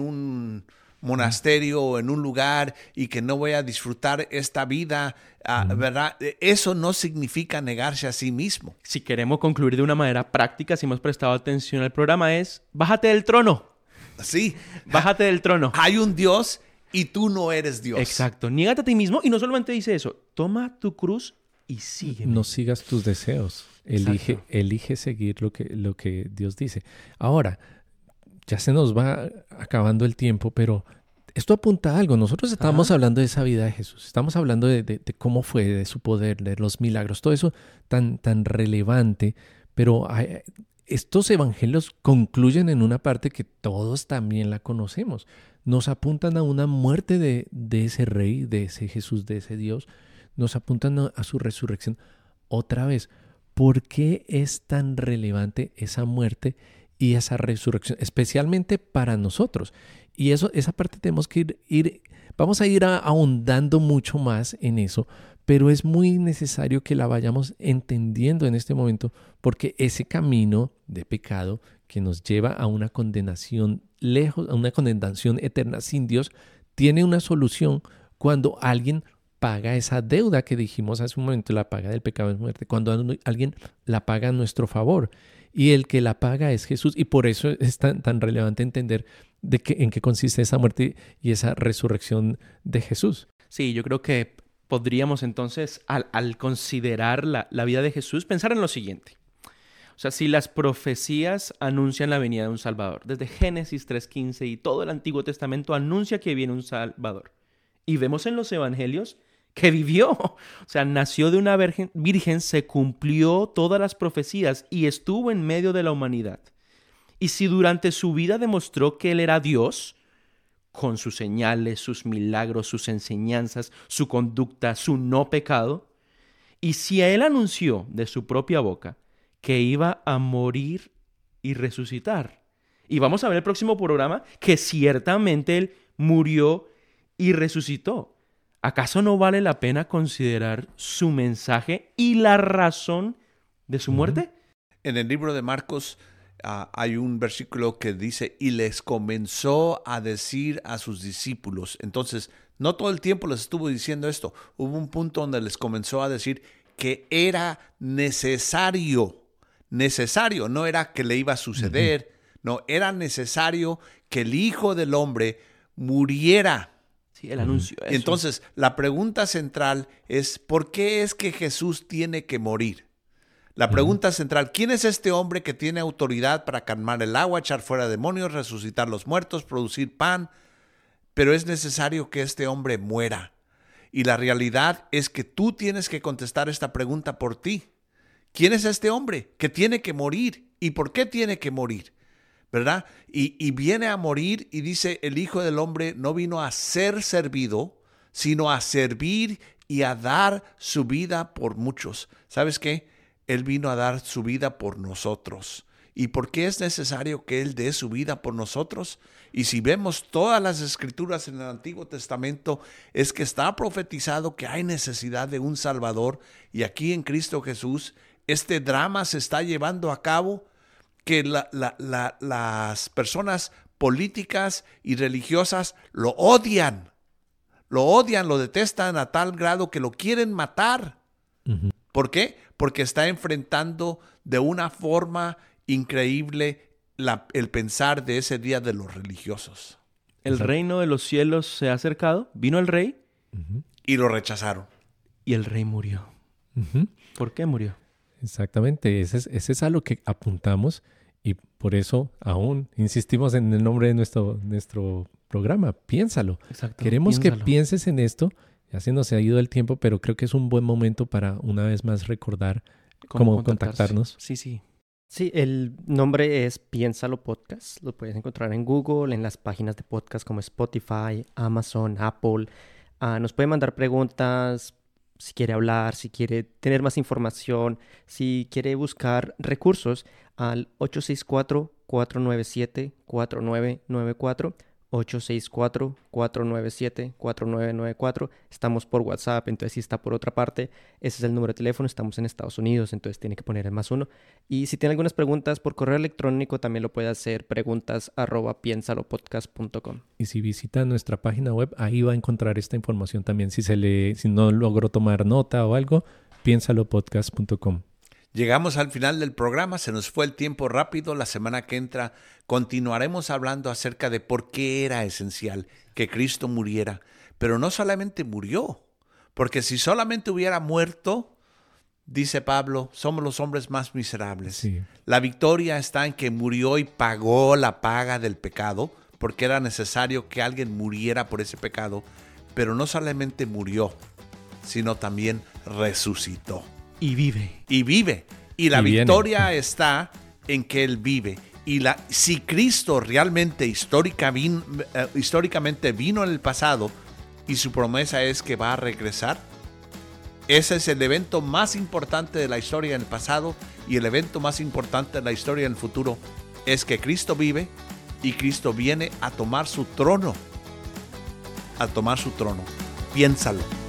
un monasterio o en un lugar y que no voy a disfrutar esta vida, ¿verdad? Eso no significa negarse a sí mismo. Si queremos concluir de una manera práctica, si hemos prestado atención al programa, es bájate del trono. Sí. Bájate del trono. Hay un Dios y tú no eres Dios. Exacto. Niégate a ti mismo y no solamente dice eso. Toma tu cruz y sígueme. No sigas tus deseos. Elige seguir lo que Dios dice. Ahora, ya se nos va acabando el tiempo, pero esto apunta a algo. Nosotros estamos hablando de esa vida de Jesús. Estamos hablando de cómo fue, de su poder, de los milagros, todo eso tan relevante. Pero estos evangelios concluyen en una parte que todos también la conocemos. Nos apuntan a una muerte de ese rey, de ese Jesús, de ese Dios. Nos apuntan a su resurrección. Otra vez, ¿por qué es tan relevante esa muerte y esa resurrección? Especialmente para nosotros. Y esa parte tenemos que vamos a ir ahondando mucho más en eso, pero es muy necesario que la vayamos entendiendo en este momento, porque ese camino de pecado que nos lleva a una condenación lejos, a una condenación eterna sin Dios, tiene una solución cuando alguien paga esa deuda que dijimos hace un momento. La paga del pecado es muerte. Cuando alguien la paga a nuestro favor. Y el que la paga es Jesús. Y por eso es tan relevante entender en qué consiste esa muerte y esa resurrección de Jesús. Sí, yo creo que podríamos entonces, al considerar la vida de Jesús, pensar en lo siguiente. O sea, si las profecías anuncian la venida de un Salvador, desde Génesis 3:15 y todo el Antiguo Testamento anuncia que viene un Salvador. Y vemos en los evangelios que vivió, o sea, nació de una virgen, se cumplió todas las profecías y estuvo en medio de la humanidad. Y si durante su vida demostró que Él era Dios, con sus señales, sus milagros, sus enseñanzas, su conducta, su no pecado. Y si Él anunció de su propia boca que iba a morir y resucitar, y vamos a ver el próximo programa que ciertamente Él murió y resucitó, ¿acaso no vale la pena considerar su mensaje y la razón de su muerte? En el libro de Marcos hay un versículo que dice, y les comenzó a decir a sus discípulos. Entonces, no todo el tiempo les estuvo diciendo esto. Hubo un punto donde les comenzó a decir que era necesario, no era que le iba a suceder, no, era necesario que el Hijo del Hombre muriera. Sí, él anunció eso. Entonces, la pregunta central es, ¿por qué es que Jesús tiene que morir? La pregunta central, ¿quién es este hombre que tiene autoridad para calmar el agua, echar fuera demonios, resucitar los muertos, producir pan? Pero es necesario que este hombre muera. Y la realidad es que tú tienes que contestar esta pregunta por ti. ¿Quién es este hombre que tiene que morir? ¿Y por qué tiene que morir? ¿Verdad? Y viene a morir y dice, el Hijo del Hombre no vino a ser servido, sino a servir y a dar su vida por muchos. ¿Sabes qué? Él vino a dar su vida por nosotros. ¿Y por qué es necesario que Él dé su vida por nosotros? Y si vemos todas las escrituras en el Antiguo Testamento, es que está profetizado que hay necesidad de un Salvador. Y aquí en Cristo Jesús, este drama se está llevando a cabo, que las personas políticas y religiosas lo odian, lo detestan a tal grado que lo quieren matar. ¿Por qué? Porque está enfrentando de una forma increíble el pensar de ese día de los religiosos. El reino de los cielos se ha acercado, vino el rey y lo rechazaron. Y el rey murió. ¿Por qué murió? Exactamente, ese es a lo que apuntamos y por eso aún insistimos en el nombre de nuestro programa. Piénsalo. Exacto, Queremos piénsalo. que pienses en esto. Ya se nos ha ido el tiempo, pero creo que es un buen momento para una vez más recordar cómo contactarnos. Sí, sí. Sí, el nombre es Piénsalo Podcast. Lo puedes encontrar en Google, en las páginas de podcast como Spotify, Amazon, Apple. Nos puede mandar preguntas si quiere hablar, si quiere tener más información, si quiere buscar recursos al 864-497-4994. 864-497-4994. Estamos por WhatsApp, entonces si está por otra parte, ese es el número de teléfono. Estamos en Estados Unidos, entonces tiene que poner el +1. Y si tiene algunas preguntas por correo electrónico, también lo puede hacer preguntas@piensalopodcast.com. Y si visita nuestra página web, ahí va a encontrar esta información también. Si no logró tomar nota o algo, piensalopodcast.com. Llegamos al final del programa, se nos fue el tiempo rápido. La semana que entra continuaremos hablando acerca de por qué era esencial que Cristo muriera. Pero no solamente murió, porque si solamente hubiera muerto, dice Pablo, somos los hombres más miserables. Sí. La victoria está en que murió y pagó la paga del pecado, porque era necesario que alguien muriera por ese pecado. Pero no solamente murió, sino también resucitó. Y vive. Y vive. Y la viene. victoria está en que Él vive. Y si Cristo realmente históricamente vino en el pasado y su promesa es que va a regresar, ese es el evento más importante de la historia en el pasado, y el evento más importante de la historia en el futuro es que Cristo vive y Cristo viene a tomar su trono. A tomar su trono. Piénsalo.